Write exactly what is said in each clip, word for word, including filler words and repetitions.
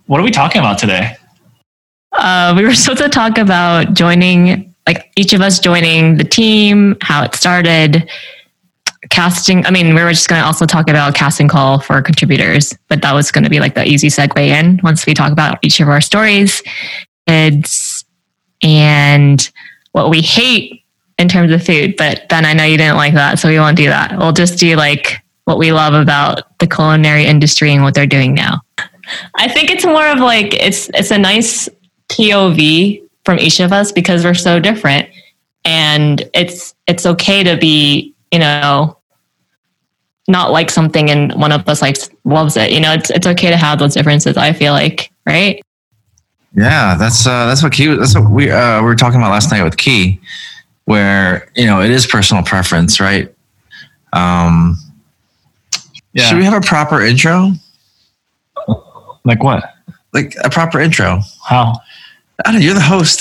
what are we talking about today? Uh, we were supposed to talk about joining, like each of us joining the team, how it started, casting. I mean, we were just going to also talk about casting call for contributors, but that was going to be like the easy segue in once we talk about each of our stories, kids, and what we hate in terms of food. But Ben, I know you didn't like that, so we won't do that. We'll just do like what we love about the culinary industry and what they're doing now. I think it's more of like, it's it's a nice P O V from each of us because we're so different, and it's it's okay to be, you know, not like something and one of us like loves it. You know, it's it's okay to have those differences, I feel like, right? Yeah, that's uh, that's what Key. That's what we uh, we were talking about last night with Key, where you know it is personal preference, right? Um, yeah. Should we have a proper intro? Like what? Like a proper intro? How? I don't know. You're the host.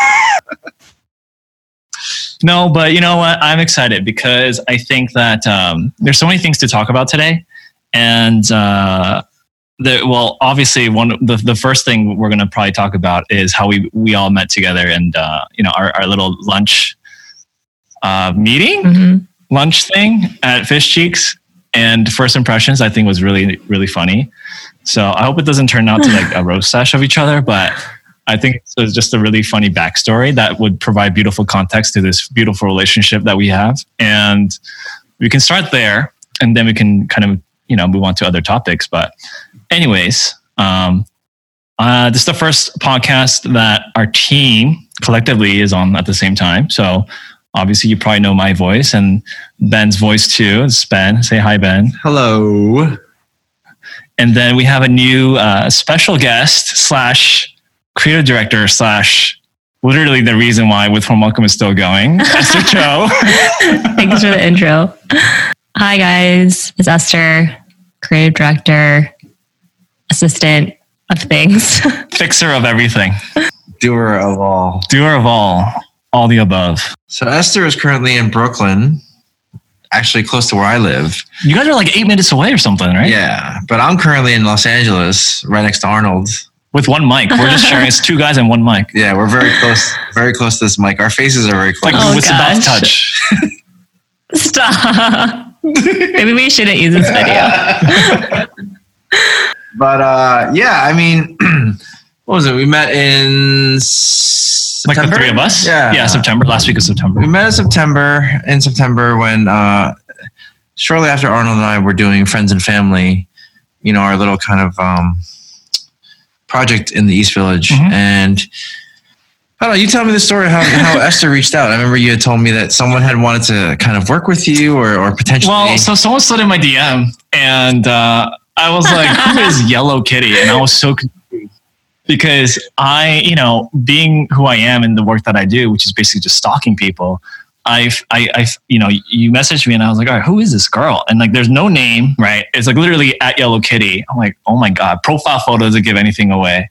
No, but you know what? I'm excited because I think that um, there's so many things to talk about today, and uh, the well, obviously, one the the first thing we're going to probably talk about is how we we all met together, and uh, you know our our little lunch uh, meeting, mm-hmm. lunch thing at Fish Cheeks, and first impressions I think was really really funny. So I hope it doesn't turn out to like a roast sesh of each other, but I think it's just a really funny backstory that would provide beautiful context to this beautiful relationship that we have. And we can start there and then we can kind of, you know, move on to other topics. But anyways, um, uh, this is the first podcast that our team collectively is on at the same time. So obviously you probably know my voice and Ben's voice too. It's Ben. Say hi, Ben. Hello. And then we have a new uh, special guest slash creative director slash literally the reason why With Warm Welcome is still going, Esther Cho. Thanks for the intro. Hi guys, it's Esther, creative director, assistant of things. Fixer of everything. Doer of all. Doer of all. All the above. So Esther is currently in Brooklyn, actually close to where I live. You guys are like eight minutes away or something, right? Yeah, but I'm currently in Los Angeles, right next to Arnold. With one mic. We're just sharing. It's two guys and one mic. Yeah, we're very close, very close to this mic. Our faces are very close. Like, oh, it's about to touch. Stop. Maybe we shouldn't use this video. But uh, yeah, I mean, what was it? We met in September? Like the three of us? Yeah. Yeah, September, last week of September. We met in September, in September when uh, shortly after Arnold and I were doing Friends and Family, you know, our little kind of um, project in the East Village. Mm-hmm. And I don't know, you tell me the story how, how Esther reached out. I remember you had told me that someone had wanted to kind of work with you or, or potentially. Well, so someone slid in my D M and uh, I was like, who is Yellow Kitty? And I was so confused because I, you know, being who I am in the work that I do, which is basically just stalking people, I've, I, I, you know, you messaged me and I was like, all right, who is this girl? And like, there's no name, right? It's like literally at Yellow Kitty. I'm like, oh my God, profile photos that give anything away.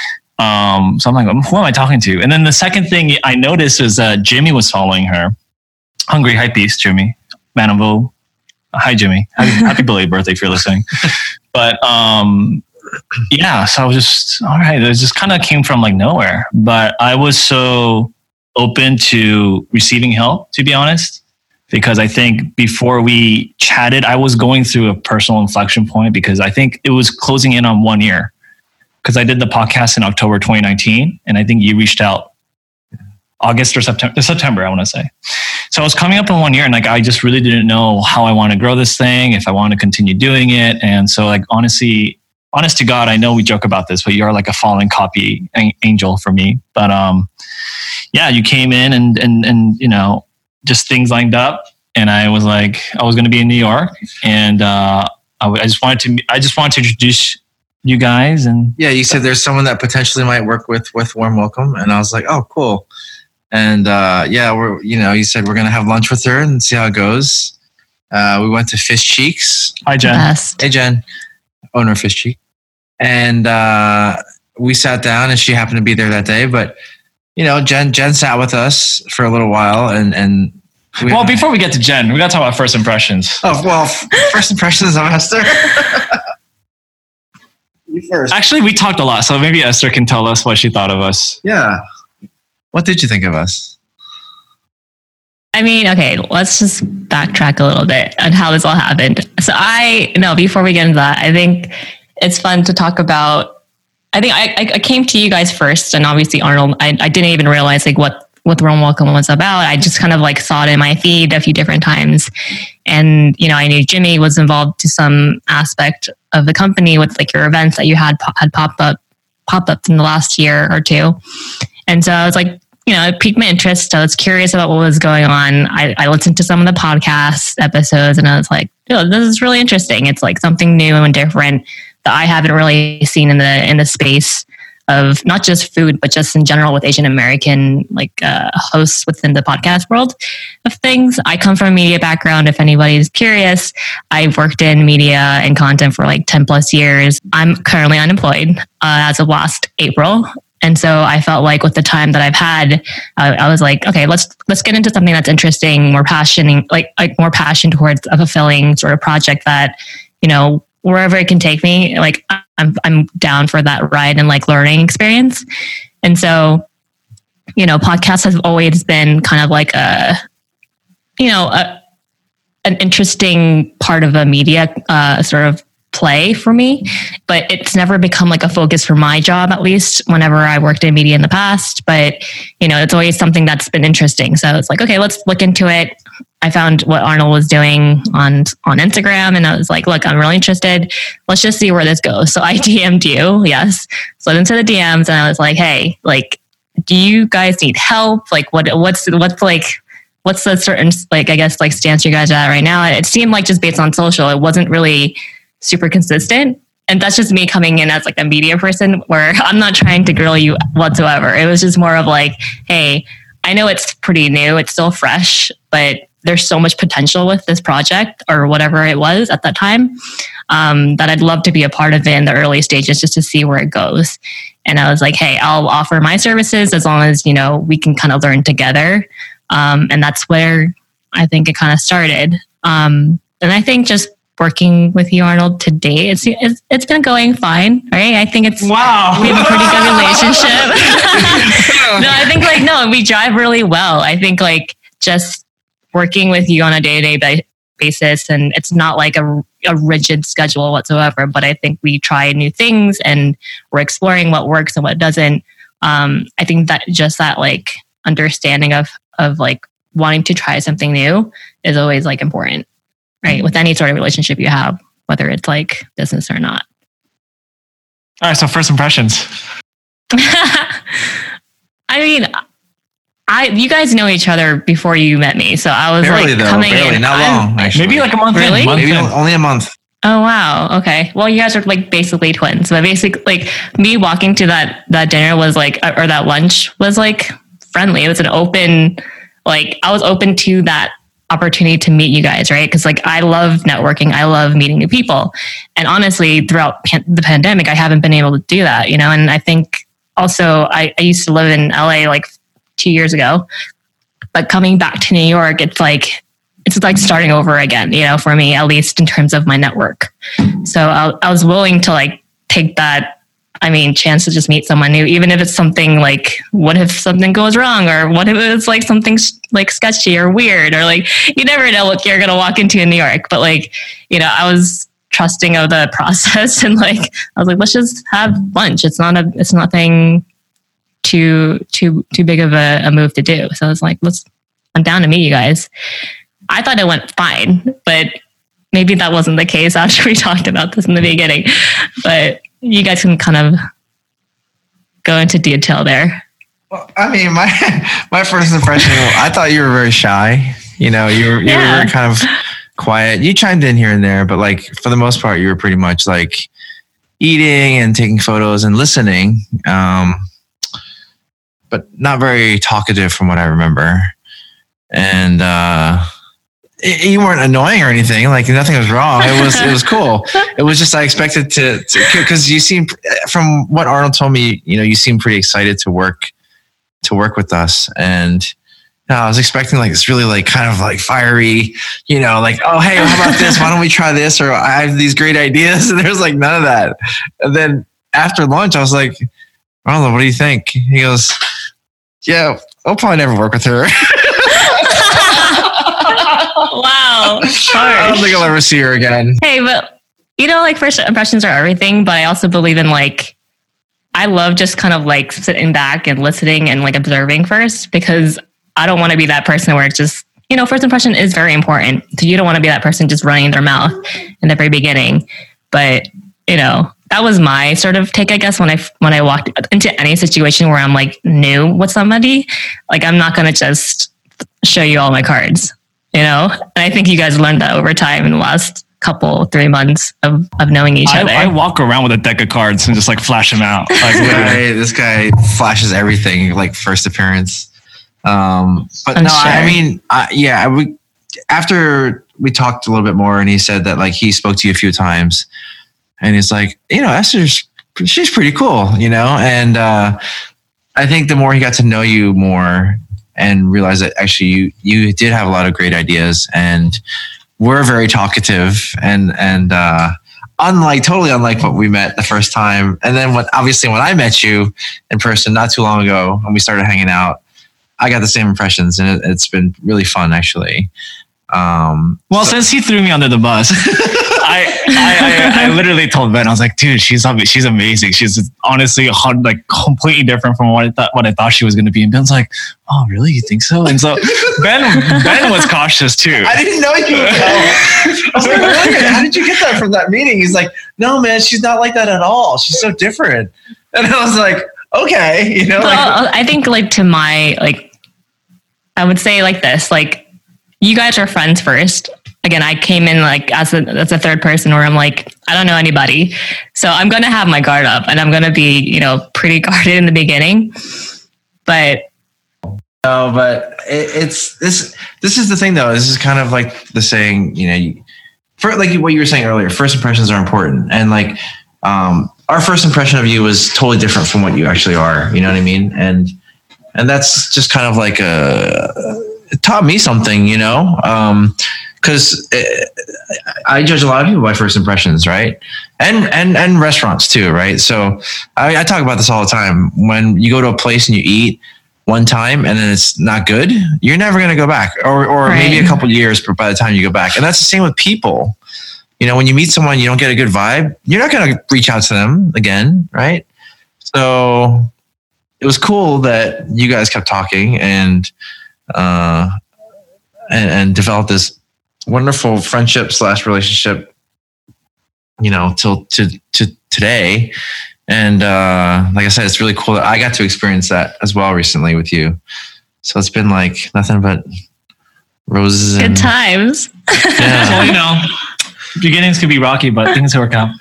Um, so I'm like, who am I talking to? And then the second thing I noticed was uh, Jimmy was following her. Hungry Hype Beast, Jimmy. Maniveau. Hi, Jimmy. Happy, happy belated birthday if you're listening. But um, yeah, so I was just, all right, it just kind of came from like nowhere. But I was so open to receiving help, to be honest, because I think before we chatted, I was going through a personal inflection point because I think it was closing in on one year. Because I did the podcast in October twenty nineteen, and I think you reached out August or September, September, I want to say. So I was coming up on one year, and like I just really didn't know how I want to grow this thing, if I want to continue doing it. And so, like honestly, honest to God, I know we joke about this, but you're like a fallen copy angel for me. But um, yeah, you came in, and and and you know, just things lined up, and I was like, I was going to be in New York, and uh, I, I just wanted to, I just wanted to introduce you guys. And yeah, you said there's someone that potentially might work with with Warm Welcome, and I was like, oh, cool. And uh, yeah, we're you know, you said we're gonna have lunch with her and see how it goes. Uh, we went to Fish Cheeks. Hi, Jen. Best. Hey, Jen, owner of Fish Cheek, and uh, we sat down, and she happened to be there that day. But you know, Jen Jen sat with us for a little while, and and we well, before we get to Jen, we got to talk about first impressions. Oh well, first impressions of Esther. You first. Actually, we talked a lot, so maybe Esther can tell us what she thought of us. Yeah. What did you think of us? I mean, okay, let's just backtrack a little bit on how this all happened. So I, no, before we get into that, I think it's fun to talk about, I think I, I came to you guys first, and obviously Arnold, I, I didn't even realize like what, what the Warm Welcome was about. I just kind of like saw it in my feed a few different times. And, you know, I knew Jimmy was involved to some aspect of the company with like your events that you had, had popped up, popped up in the last year or two. And so I was like, you know, it piqued my interest. I was curious about what was going on. I, I listened to some of the podcast episodes and I was like, oh, this is really interesting. It's like something new and different that I haven't really seen in the in the space of not just food, but just in general with Asian American like uh, hosts within the podcast world of things. I come from a media background. If anybody's curious, I've worked in media and content for like ten plus years. I'm currently unemployed uh, as of last April. And so I felt like with the time that I've had, uh, I was like, okay, let's let's get into something that's interesting, more passion, like like more passion towards a fulfilling sort of project that, you know, wherever it can take me, like I'm I'm down for that ride and like learning experience. And so, you know, podcasts have always been kind of like a, you know, a, an interesting part of a media uh, sort of play for me, but it's never become like a focus for my job, at least whenever I worked in media in the past. But, you know, it's always something that's been interesting. So it's like, okay, let's look into it. I found what Arnold was doing on, on Instagram and I was like, look, I'm really interested. Let's just see where this goes. So I D M'd you. Yes. Slid into the D Ms and I was like, hey, like, do you guys need help? Like what, what's, what's like, what's the certain, like, I guess like stance you guys are at right now? It seemed like just based on social, it wasn't really super consistent. And that's just me coming in as like a media person where I'm not trying to grill you whatsoever. It was just more of like, hey, I know it's pretty new. It's still fresh, but there's so much potential with this project or whatever it was at that time um, that I'd love to be a part of it in the early stages just to see where it goes. And I was like, hey, I'll offer my services as long as, you know, we can kind of learn together. Um, and that's where I think it kind of started. Um, and I think just working with you, Arnold, today, it's, it's it's been going fine, right? I think it's wow. We have a pretty good relationship. No, I think like no, we drive really well. I think like just working with you on a day to day basis, and it's not like a, a rigid schedule whatsoever. But I think we try new things, and we're exploring what works and what doesn't. Um, I think that just that like understanding of of like wanting to try something new is always like important. Right, with any sort of relationship you have, whether it's like business or not. All right, so first impressions. I mean, I you guys know each other before you met me, so I was barely like though, coming barely, in. not I'm, long. Actually, maybe like a month. Really? In, month maybe in. only a month. Oh wow, okay. Well, you guys are like basically twins. But basically, like me walking to that that dinner was like, or that lunch was like friendly. It was an open, like I was open to that opportunity to meet you guys, right? Because like I love networking, I love meeting new people, and honestly, throughout pan- the pandemic, I haven't been able to do that, you know. And I think also I, I used to live in L A like two years ago, but coming back to New York, it's like it's like starting over again, you know, for me at least in terms of my network. So I, I was willing to like take that. I mean, chance to just meet someone new, even if it's something like, what if something goes wrong? Or what if it's like something like sketchy or weird? Or like, you never know what you're going to walk into in New York. But like, you know, I was trusting of the process and like, I was like, let's just have lunch. It's not a, it's nothing too, too, too big of a, a move to do. So I was like, let's, I'm down to meet you guys. I thought it went fine, but maybe that wasn't the case after we talked about this in the beginning, but you guys can kind of go into detail there. Well, I mean, my my first impression, I thought you were very shy. You know, you were, you Yeah. were kind of quiet. You chimed in here and there, but like for the most part, you were pretty much like eating and taking photos and listening, um, but not very talkative from what I remember. And uh, it, you weren't annoying or anything. Like nothing was wrong. It was it was cool. It was just I expected to because you seem from what Arnold told me. You know, you seem pretty excited to work to work with us, and you know, I was expecting like this really like kind of like fiery. You know, like oh hey, how about this? Why don't we try this? Or I have these great ideas. And there's like none of that. And then after lunch, I was like, Arnold, what do you think? He goes, yeah, I'll probably never work with her. Wow. I don't think I'll ever see her again. Hey, but you know, like first impressions are everything, but I also believe in like, I love just kind of like sitting back and listening and like observing first, because I don't want to be that person where it's just, you know, first impression is very important. So you don't want to be that person just running their mouth in the very beginning. But, you know, that was my sort of take, I guess, when I, when I walked into any situation where I'm like new with somebody, like I'm not going to just show you all my cards, you know? And I think you guys learned that over time in the last couple, three months of, of knowing each I, other. I walk around with a deck of cards and just like flash them out. Like, this, guy, this guy flashes everything, like first appearance. Um, but I'm no, sure. I mean, I, yeah, we, after we talked a little bit more and he said that like he spoke to you a few times and he's like, you know, Esther's, she's pretty cool, you know? And uh, I think the more he got to know you more and realized that actually you, you did have a lot of great ideas and we're very talkative and, and, uh, unlike, totally unlike what we met the first time. And then when, obviously when I met you in person not too long ago and we started hanging out, I got the same impressions and it, it's been really fun actually. Um, well, so- since he threw me under the bus, I, I, I, I literally told Ben, I was like, dude, she's she's amazing. She's honestly like completely different from what I thought what I thought she was going to be. And Ben's like, oh, really? You think so? And so Ben Ben was cautious too. I didn't know you would know. I was like, really? How did you get that from that meeting? He's like, no, man, she's not like that at all. She's so different. And I was like, okay, you know. Well, like, I think like to my like, I would say like this, like you guys are friends first. Again, I came in like as a, as a third person where I'm like, I don't know anybody. So I'm going to have my guard up and I'm going to be, you know, pretty guarded in the beginning. But no, but it, it's this, this is the thing though. This is kind of like the saying, you know, you, for like what you were saying earlier, first impressions are important. And like, um, our first impression of you was totally different from what you actually are. You know what I mean? And, and that's just kind of like a, it taught me something, you know? Um, Because I judge a lot of people by first impressions, right? And and and restaurants too, right? So I, I talk about this all the time. When you go to a place and you eat one time and then it's not good, you're never going to go back, or or right. maybe a couple years by the time you go back. And that's the same with people. You know, when you meet someone, you don't get a good vibe, you're not going to reach out to them again, right? So it was cool that you guys kept talking and uh and, and developed this wonderful friendship slash relationship, you know, till to, to today. And uh, like I said, it's really cool that I got to experience that as well recently with you. So it's been like nothing but roses. good and, times. Yeah. Well, you know, beginnings can be rocky, but things work out.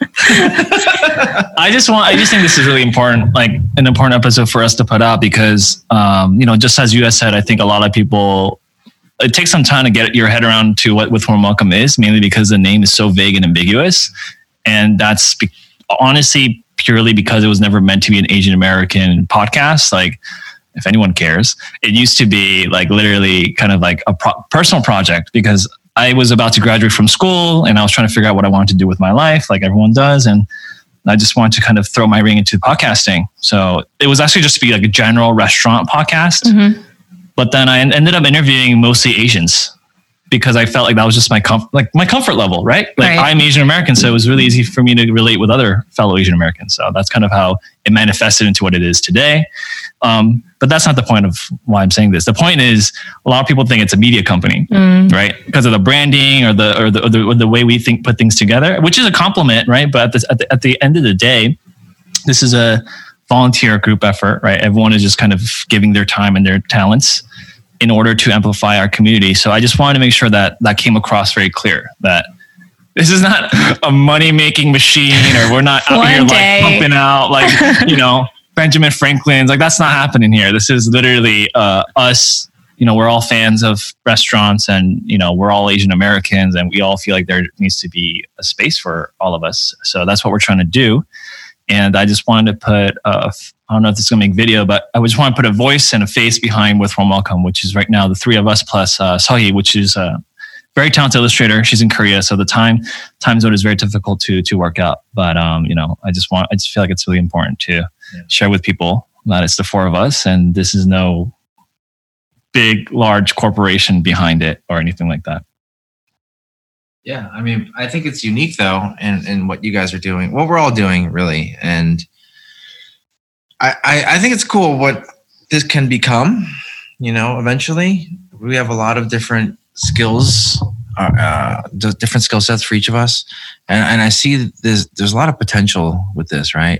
I just want, I just think this is really important, like an important episode for us to put out because, um, you know, just as you guys said, I think a lot of people, it takes some time to get your head around to what With Warm Welcome is, mainly because the name is so vague and ambiguous. And that's be- honestly purely because it was never meant to be an Asian American podcast. Like, if anyone cares, it used to be like literally kind of like a pro- personal project because I was about to graduate from school and I was trying to figure out what I wanted to do with my life, like everyone does. And I just wanted to kind of throw my ring into podcasting. So it was actually just to be like a general restaurant podcast. Mm-hmm. But then I ended up interviewing mostly Asians because I felt like that was just my com- like my comfort level, right? Like right. I'm Asian American, so it was really easy for me to relate with other fellow Asian Americans. So that's kind of how it manifested into what it is today. Um, but that's not the point of why I'm saying this. The point is a lot of people think it's a media company, Mm. right? Because of the branding or the or the or the, or the way we think put things together, which is a compliment, right? But at the, at the at the end of the day, this is a volunteer group effort, right? Everyone is just kind of giving their time and their talents in order to amplify our community. So I just wanted to make sure that that came across very clear that this is not a money-making machine or we're not out One here day. like pumping out like, you know, Benjamin Franklin's. Like that's not happening here. This is literally uh, us. You know, we're all fans of restaurants and, you know, we're all Asian Americans and we all feel like there needs to be a space for all of us. So that's what we're trying to do. And I just wanted to put, uh, I don't know if this is going to make video, but I just want to put a voice and a face behind With Warm Welcome, which is right now the three of us plus uh, Sahi, which is uh, very talented illustrator. She's in Korea, so the time time zone is very difficult to to work out. But um, you know, I just want I just feel like it's really important to yeah. share with people that it's the four of us, and this is no big, large corporation behind it or anything like that. Yeah, I mean, I think it's unique though, in, in what you guys are doing, what we're all doing, really, and I, I I think it's cool what this can become. You know, eventually, we have a lot of different skills, uh, different skill sets for each of us, and and I see there's there's a lot of potential with this, right?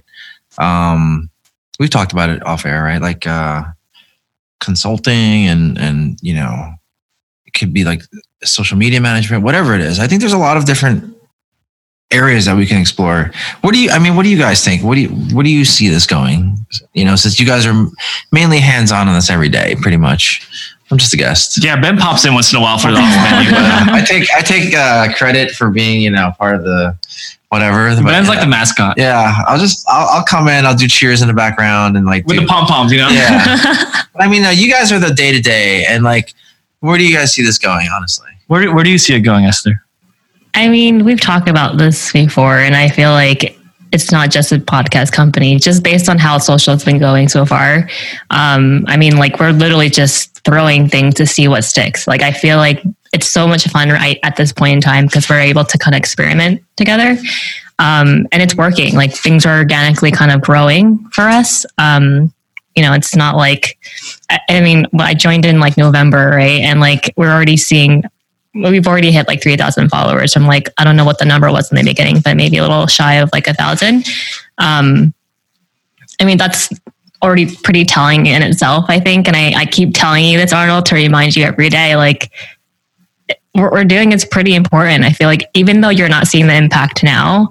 Um, we've talked about it off air, right? Like uh, consulting and and you know, it could be like social media management, whatever it is. I think there's a lot of different areas that we can explore. What do you, I mean, what do you guys think? What do you, what do you see this going? You know, since you guys are mainly hands-on on this every day, pretty much. I'm just a guest. Yeah, Ben pops in once in a while for the menu, but uh, I take I take uh, credit for being, you know, part of the whatever. Ben's but, like the mascot. Yeah, I'll just I'll, I'll come in, I'll do cheers in the background and like with do, the pom poms, you know. Yeah, I mean, uh, you guys are the day to day, and like, where do you guys see this going? Honestly, where do, where do you see it going, Esther? I mean, we've talked about this before, and I feel like it's not just a podcast company, just based on how social has been going so far. Um, I mean, like, we're literally just throwing things to see what sticks. Like, I feel like it's so much fun right at this point in time because we're able to kind of experiment together. Um, and it's working. Like, things are organically kind of growing for us. Um, you know, it's not like, I, I mean, I joined in like November, right? And like, we're already seeing, we've already hit like three thousand followers. I'm like, I don't know what the number was in the beginning, but maybe a little shy of like a thousand. Um, I mean, that's already pretty telling in itself, I think. And I, I keep telling you this, Arnold, to remind you every day, like, what we're doing is pretty important. I feel like even though you're not seeing the impact now,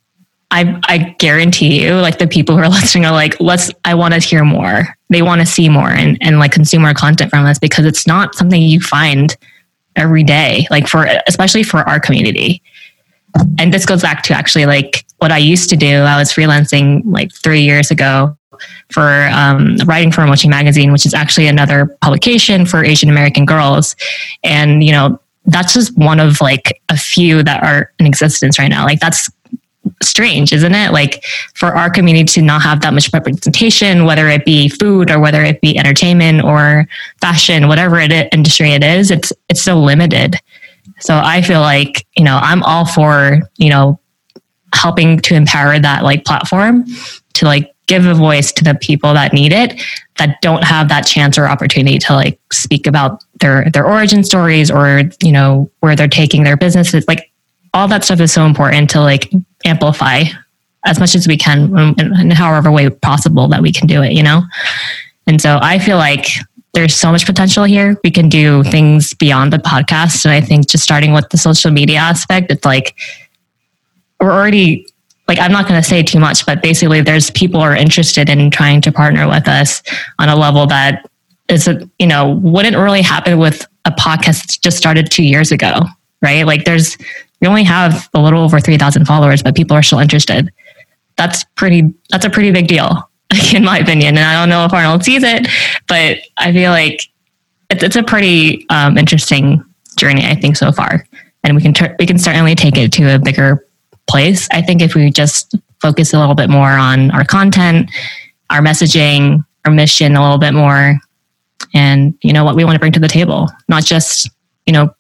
I, I guarantee you, like, the people who are listening are like, let's, I want to hear more. They want to see more and, and like consume more content from us, because it's not something you find every day, like for, especially for our community. And this goes back to actually like what I used to do. I was freelancing like three years ago for um, writing for Mochi Magazine, which is actually another publication for Asian American girls. And, you know, that's just one of like a few that are in existence right now. Like, that's strange, isn't it? Like, for our community to not have that much representation, whether it be food or whether it be entertainment or fashion, whatever it is, industry it is, it's it's so limited. So I feel like, you know, I'm all for, you know, helping to empower that like platform to like give a voice to the people that need it, that don't have that chance or opportunity to like speak about their their origin stories, or, you know, where they're taking their businesses. Like, all that stuff is so important to like amplify as much as we can in, in however way possible that we can do it, you know? And so I feel like there's so much potential here. We can do things beyond the podcast. And I think just starting with the social media aspect, it's like, we're already, like, I'm not going to say too much, but basically there's people who are interested in trying to partner with us on a level that is, you know, wouldn't really happen with a podcast that just started two years ago, right? Like, there's, we only have a little over three thousand followers, but people are still interested. That's pretty, that's a pretty big deal, in my opinion. And I don't know if Arnold sees it, but I feel like it's, it's a pretty um, interesting journey, I think, so far. And we can, ter- we can certainly take it to a bigger place. I think if we just focus a little bit more on our content, our messaging, our mission a little bit more, and, you know, what we want to bring to the table, not just, you know,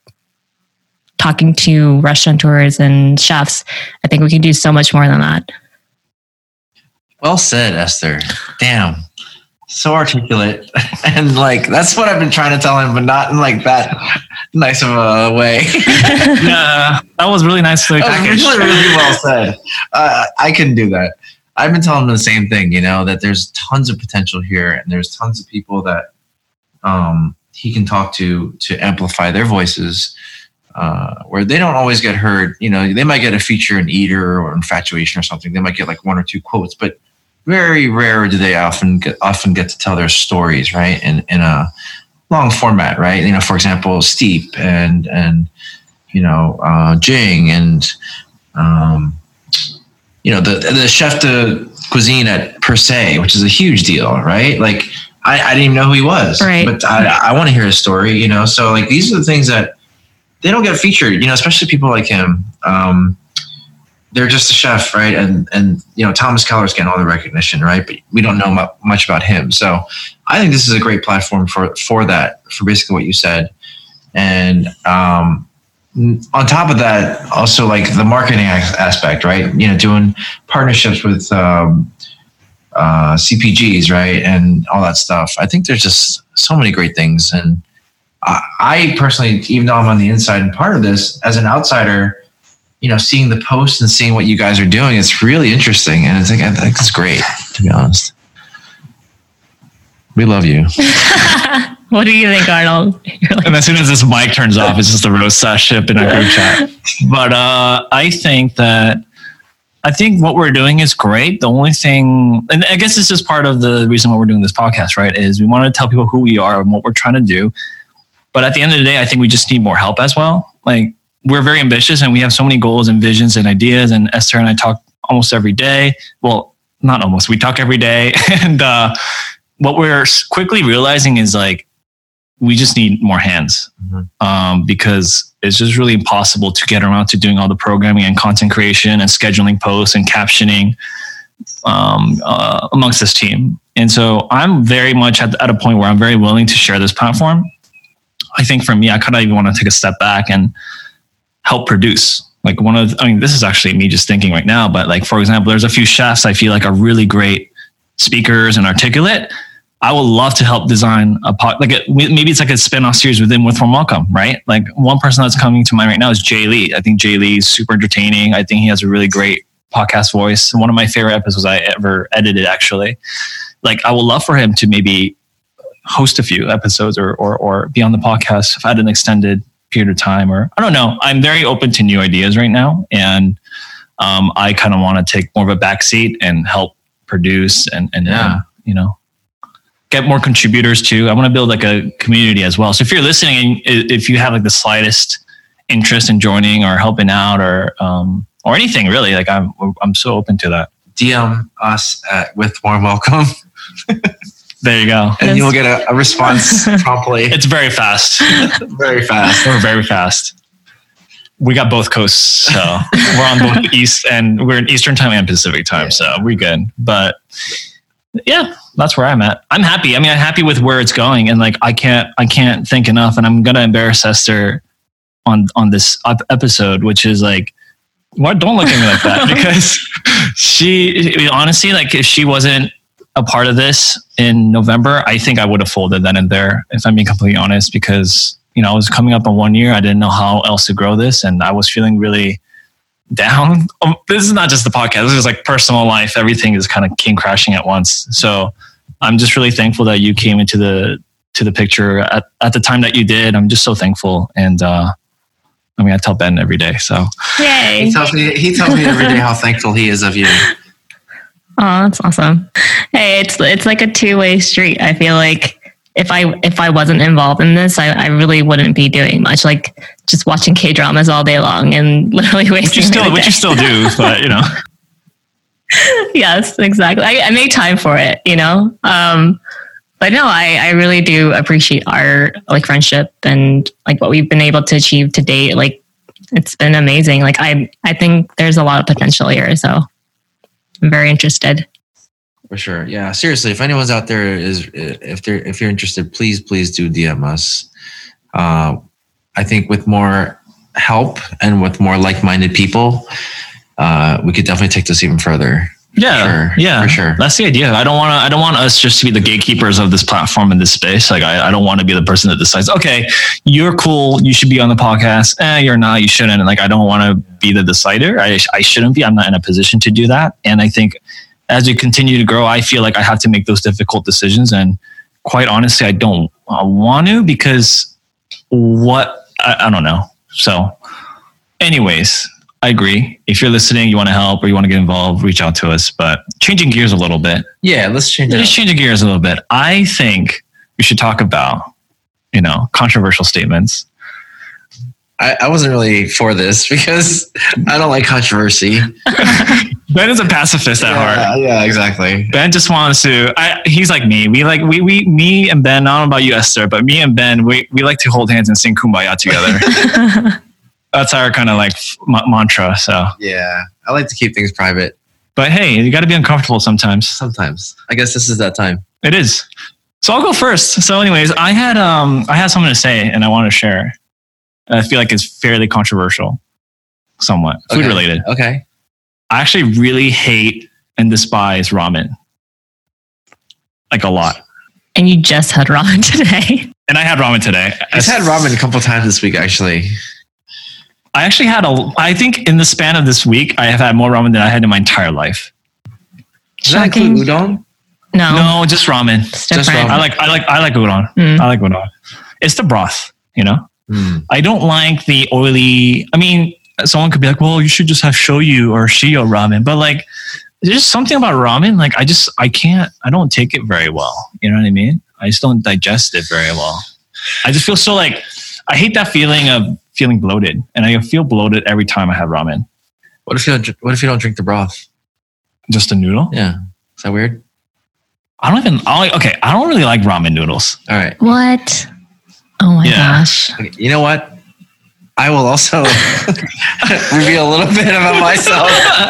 talking to restaurateurs and chefs. I think we can do so much more than that. Well said, Esther. Damn. So articulate. And like, that's what I've been trying to tell him, but not in like that nice of a way. Yeah, that was really nice. To that was really, really well said. Uh, I couldn't do that. I've been telling him the same thing, you know, that there's tons of potential here, and there's tons of people that um, he can talk to to amplify their voices, uh, where they don't always get heard. You know, they might get a feature in Eater or Infatuation or something. They might get like one or two quotes, but very rare do they often get, often get to tell their stories, right? In in a long format, right? You know, for example, Steep and and you know uh, Jing and um, you know the the chef de cuisine at Per Se, which is a huge deal, right? Like I, I didn't even know who he was, right. but I, I want to hear his story, you know. So like these are the things that they don't get featured, you know, especially people like him. Um, they're just a chef, right? And, and, you know, Thomas Keller's getting all the recognition, right? But we don't know mu- much about him. So I think this is a great platform for, for that, for basically what you said. And, um, on top of that, also like the marketing aspect, right? You know, doing partnerships with, um, uh, C P Gs, right? And all that stuff. I think there's just so many great things. And I, I personally, even though I'm on the inside and part of this, as an outsider, you know, seeing the posts and seeing what you guys are doing, it's really interesting. And it's like, I think it's great, to be honest. We love you. What do you think, Arnold? Like, and as soon as this mic turns off, it's just a roast ship in a group chat. But uh, I think that, I think what we're doing is great. The only thing, and I guess this is part of the reason why we're doing this podcast, right? Is we want to tell people who we are and what we're trying to do. But at the end of the day, I think we just need more help as well. Like, we're very ambitious and we have so many goals and visions and ideas. And Esther and I talk almost every day. Well, not almost, we talk every day. And uh, what we're quickly realizing is like, we just need more hands mm-hmm. um, because it's just really impossible to get around to doing all the programming and content creation and scheduling posts and captioning um, uh, amongst this team. And so I'm very much at, at a point where I'm very willing to share this platform. I think for me, I kind of even want to take a step back and help produce. Like one of, the, I mean, this is actually me just thinking right now, but like, for example, there's a few chefs I feel like are really great speakers and articulate. I would love to help design a pod, like a, maybe it's like a spin-off series within With Warm Welcome, right? Like one person that's coming to mind right now is Jay Lee. I think Jay Lee is super entertaining. I think he has a really great podcast voice. One of my favorite episodes I ever edited, actually. Like I would love for him to maybe host a few episodes or or, or be on the podcast at an extended period of time, or I don't know. I'm very open to new ideas right now, and um, I kind of want to take more of a backseat and help produce and and, yeah. and you know. Get more contributors too. I want to build like a community as well. So if you're listening, if you have like the slightest interest in joining or helping out or um, or anything really, like I'm I'm so open to that. D M us at With Warm Welcome. There you go, and you'll get a, a response promptly. It's very fast, very fast. We're very fast. We got both coasts, so we're on both East and we're in Eastern time and Pacific time, yeah. So we're good. But yeah, that's where I'm at. I'm happy. I mean, I'm happy with where it's going, and like I can't, I can't think enough. And I'm gonna embarrass Esther on on this episode, which is like, what? Don't look at me like that, because she honestly, like, if she wasn't a part of this in November, I think I would have folded then and there. If I'm being completely honest, because you know I was coming up on one year, I didn't know how else to grow this, and I was feeling really down. Um, this is not just the podcast. This is like personal life. Everything is kind of came crashing at once. So I'm just really thankful that you came into the to the picture at, at the time that you did. I'm just so thankful. And uh, I mean, I tell Ben every day. So yay. He tells me he tells me every day how thankful he is of you. Oh, that's awesome. Hey, it's it's like a two-way street. I feel like if I if I wasn't involved in this, I, I really wouldn't be doing much. Like just watching K-dramas all day long and literally wasting. Which you still, which you still do, but you know. Yes, exactly. I, I make time for it, you know. Um, but no, I, I really do appreciate our like friendship and like what we've been able to achieve to date. Like it's been amazing. Like I I think there's a lot of potential here, so I'm very interested. For sure. Yeah. Seriously, if anyone's out there is if they're if you're interested, please please do D M us. Uh, I think with more help and with more like-minded people, uh, we could definitely take this even further. Yeah, sure, yeah, for sure. That's the idea. I don't want to. I don't want us just to be the gatekeepers of this platform and this space. Like, I, I don't want to be the person that decides, okay, you're cool, you should be on the podcast. Eh, you're not, you shouldn't. And like, I don't want to be the decider. I, I shouldn't be. I'm not in a position to do that. And I think as we continue to grow, I feel like I have to make those difficult decisions. And quite honestly, I don't want to, because what I, I don't know. So, anyways. I agree. If you're listening, you want to help or you want to get involved, reach out to us. But changing gears a little bit. Yeah, let's change it. Just changing gears a little bit. I think we should talk about, you know, controversial statements. I, I wasn't really for this because I don't like controversy. Ben is a pacifist at yeah, heart. Yeah, exactly. Ben just wants to. I, he's like me. We like we we me and Ben. I don't know about you, Esther, but me and Ben, we we like to hold hands and sing "Kumbaya" together. That's our kind of like m- mantra. So yeah, I like to keep things private. But hey, you got to be uncomfortable sometimes. Sometimes, I guess this is that time. It is. So I'll go first. So, anyways, I had um I had something to say and I want to share. I feel like it's fairly controversial, somewhat food okay. related. Okay. I actually really hate and despise ramen, like a lot. And you just had ramen today. And I had ramen today. I've had ramen a couple times this week, actually. I actually had a. I think in the span of this week, I have had more ramen than I had in my entire life. Does that include udon? No, no, just ramen. It's just ramen. I like. I like. I like udon. Mm. I like udon. It's the broth, you know. Mm. I don't like the oily. I mean, someone could be like, "Well, you should just have shoyu or shio ramen," but like, there's just something about ramen. Like, I just, I can't. I don't take it very well. You know what I mean? I just don't digest it very well. I just feel so like I hate that feeling of feeling bloated, and I feel bloated every time I have ramen. What if you don't? What if you don't drink the broth? Just a noodle? Yeah, is that weird? I don't even. I, okay, I don't really like ramen noodles. All right. What? Oh my Yeah. gosh. Okay, you know what? I will also reveal a little bit about myself.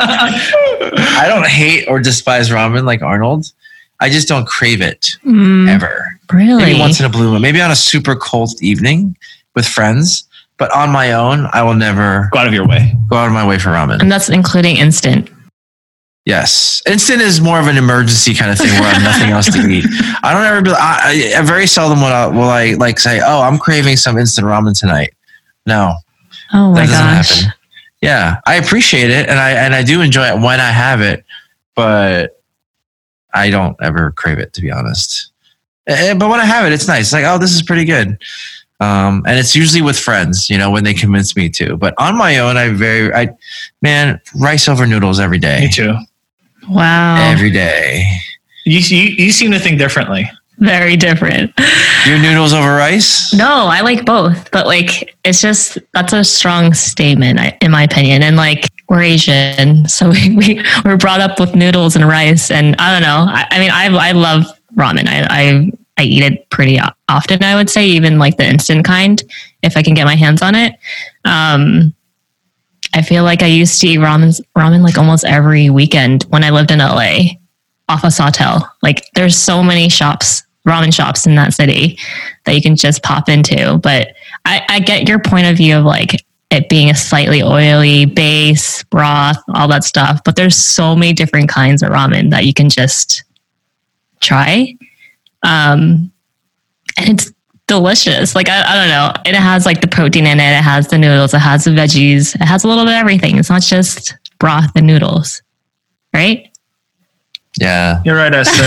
I don't hate or despise ramen like Arnold. I just don't crave it Mm, ever. really? Maybe once in a blue moon. Maybe on a super cold evening with friends. But on my own, I will never Go out of your way. go out of my way for ramen. And that's including instant. Yes. Instant is more of an emergency kind of thing where I have nothing else to eat. I don't ever be I, I very seldom will I, will I like say, oh, I'm craving some instant ramen tonight. No, Oh my that doesn't gosh. happen. Yeah. I appreciate it and I and I do enjoy it when I have it, but I don't ever crave it, to be honest. Eh, But when I have it, it's nice. It's like, oh, this is pretty good. Um, and it's usually with friends, you know, when they convince me to. But on my own, I very, I, man, rice over noodles every day. Me too. Wow. Every day. You, you you seem to think differently. Very different. Your noodles over rice? No, I like both, but like it's just that's a strong statement I- in my opinion. And like we're Asian, so we, we we're brought up with noodles and rice, and I don't know. I, I mean, I I love ramen. I I I eat it pretty o- often. I would say even like the instant kind, if I can get my hands on it. Um, I feel like I used to eat ramen ramen like almost every weekend when I lived in L A off of Sawtell. Like there's so many shops, ramen shops in that city that you can just pop into. But I, I get your point of view of like it being a slightly oily base, broth, all that stuff. But there's so many different kinds of ramen that you can just try. Um, and it's delicious. Like, I, I don't know. It has like the protein in it. It has the noodles. It has the veggies. It has a little bit of everything. It's not just broth and noodles, right? Yeah. You're right, Esther.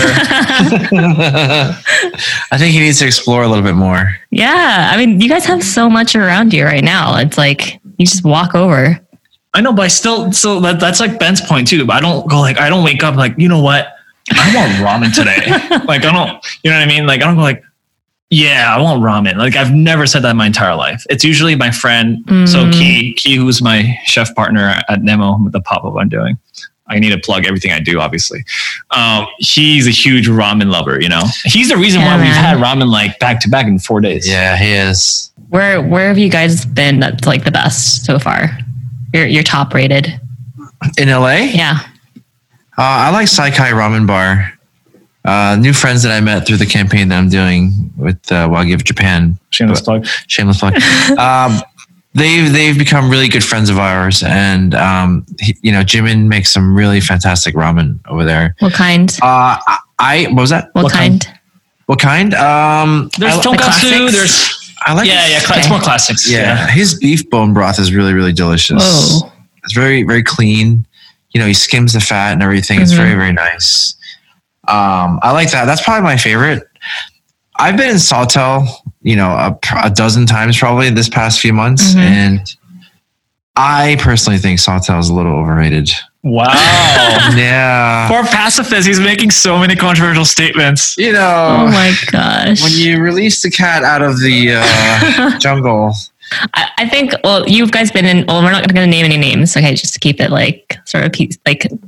I think he needs to explore a little bit more. Yeah. I mean, you guys have so much around you right now. It's like you just walk over. I know, but I still, so that, that's like Ben's point too. But I don't go like, I don't wake up like, you know what? I want ramen today. Like, I don't, you know what I mean? Like, I don't go like, yeah, I want ramen. Like, I've never said that in my entire life. It's usually my friend. Mm. So Key, Key, who's my chef partner at Nemo, with the pop-up I'm doing. I need to plug everything I do, obviously. Um, he's a huge ramen lover, you know? He's the reason Yeah, why we've man. had ramen like back to back in four days. Yeah, he is. Where where have you guys been that's like the best so far? You're you're top rated. In L A? Yeah. Uh, I like Saikai Ramen Bar. Uh, new friends that I met through the campaign that I'm doing with uh, Wagyu of Japan. Shameless plug. Shameless plug. um, they've they've become really good friends of ours, and um, he, you know, Jimin makes some really fantastic ramen over there. What kind? Uh, I, I what was that? What, what kind? kind? What kind? Um, There's I, tonkatsu. classics? There's I like. yeah, yeah. cla- It's Okay. more classics. Yeah, Yeah. his beef bone broth is really, really delicious. Whoa. It's very, very clean. You know, he skims the fat and everything. It's Mhm. very, very nice. Um, I like that. That's probably my favorite. I've been in Sawtell, you know, a, a dozen times probably this past few months, Mhm. and I personally think Sawtell is a little overrated. Wow. Yeah, Poor pacifist. He's making so many controversial statements. you Oh know, my gosh. when you release the cat out of the uh, jungle. I, I think, well, you guys been in, well, we're not going to name any names. Okay. Just to keep it like sort of piece, like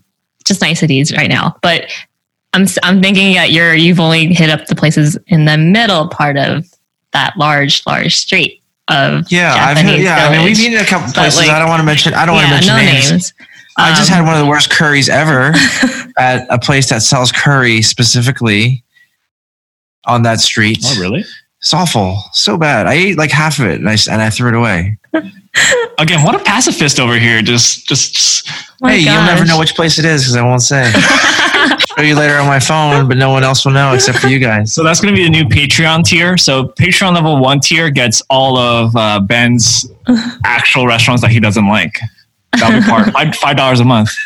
just niceties right now. But I'm I'm thinking that you're you've only hit up the places in the middle part of that large large street of yeah. Japanese I've hit, yeah. village. I mean, we've eaten a couple places. like, I don't want to mention. I don't yeah, want to mention no names. names. I just Um, had one of the worst curries ever at a place that sells curry specifically on that street. Oh, really? It's awful. So bad. I ate like half of it and I, and I threw it away. Again, what a pacifist over here. Just, just, just oh my hey, you'll never gosh. know which place it is because I won't say. Show you later on my phone, but no one else will know except for you guys. So that's going to be the new Patreon tier. So Patreon level one tier gets all of uh, Ben's actual restaurants that he doesn't like. That'll be part five five dollars a month.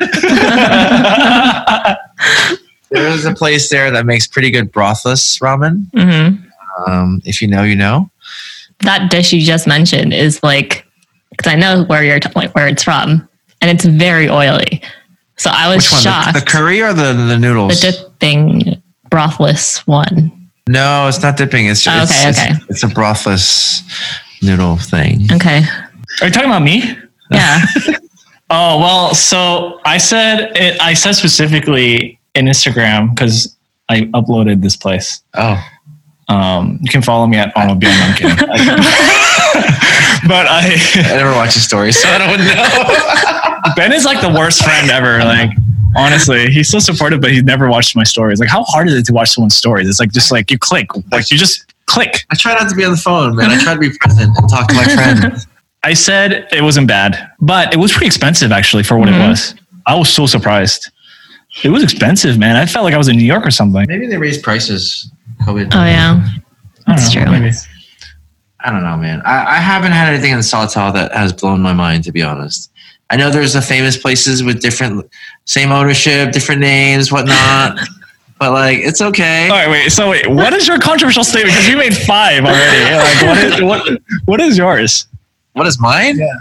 There's a place there that makes pretty good brothless ramen. Mhm. Um, if you know, you know. That dish you just mentioned is like, because I know where you're t- like where it's from, and it's very oily. So I was Which one? shocked. The, the curry or the the noodles? The dipping brothless one. no, it's not dipping. It's Oh, it's, okay, it's, okay. it's a brothless noodle thing. Okay. Are you talking about me? Yeah. Oh, well, so I said, it, I said specifically in Instagram because I uploaded this place. Oh, Um, you can follow me at Arnold Bjorn. I'm kidding. But I, I never watch his stories, so I don't know. Ben is like the worst friend ever. Like, honestly, he's so supportive, but he's never watched my stories. Like, how hard is it to watch someone's stories? It's like, just like you click, like you just click. I try not to be on the phone, man. I try to be present and talk to my friends. I said it wasn't bad, but it was pretty expensive actually for what Mhm. it was. I was so surprised. It was expensive, man. I felt like I was in New York or something. Maybe they raised prices. COVID. Oh yeah. I don't That's know, true. maybe. I don't know, man. I, I haven't had anything in Salatal that has blown my mind, to be honest. I know there's the famous places with different, same ownership, different names, whatnot. But like, it's okay. All right, wait. So wait, what is your controversial statement? Because you made five already. Like, what is what? What is yours? What is mine? Yeah.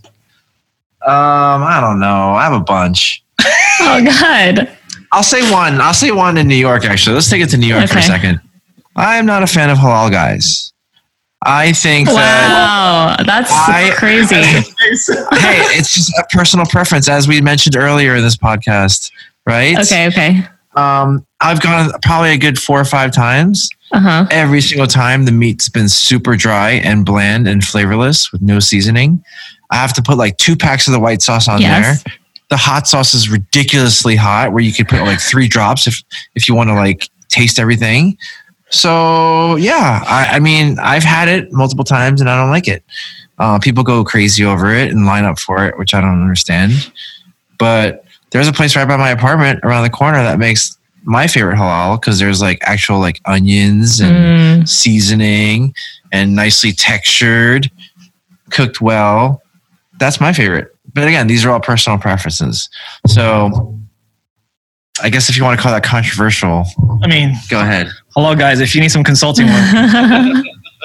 Um, I don't know. I have a bunch. Oh God. I'll say one. I'll say one in New York, actually. Let's take it to New York for a Okay. second. I am not a fan of halal guys. I think that, Wow. That's I- crazy. hey, it's just a personal preference, as we mentioned earlier in this podcast, right? Okay. Okay. Um, I've gone probably a good four or five times. Uh huh. Every single time, the meat's been super dry and bland and flavorless with no seasoning. I have to put like two packs of the white sauce on Yes. there. The hot sauce is ridiculously hot, where you could put like three drops if if you want to like taste everything. So yeah, I, I mean, I've had it multiple times and I don't like it. Uh, people go crazy over it and line up for it, which I don't understand. But there's a place right by my apartment around the corner that makes my favorite halal because there's like actual like onions and Mm. seasoning and nicely textured, cooked well. That's my favorite. But again, these are all personal preferences. So I guess if you want to call that controversial, I mean, go ahead. hello guys. If you need some consulting work,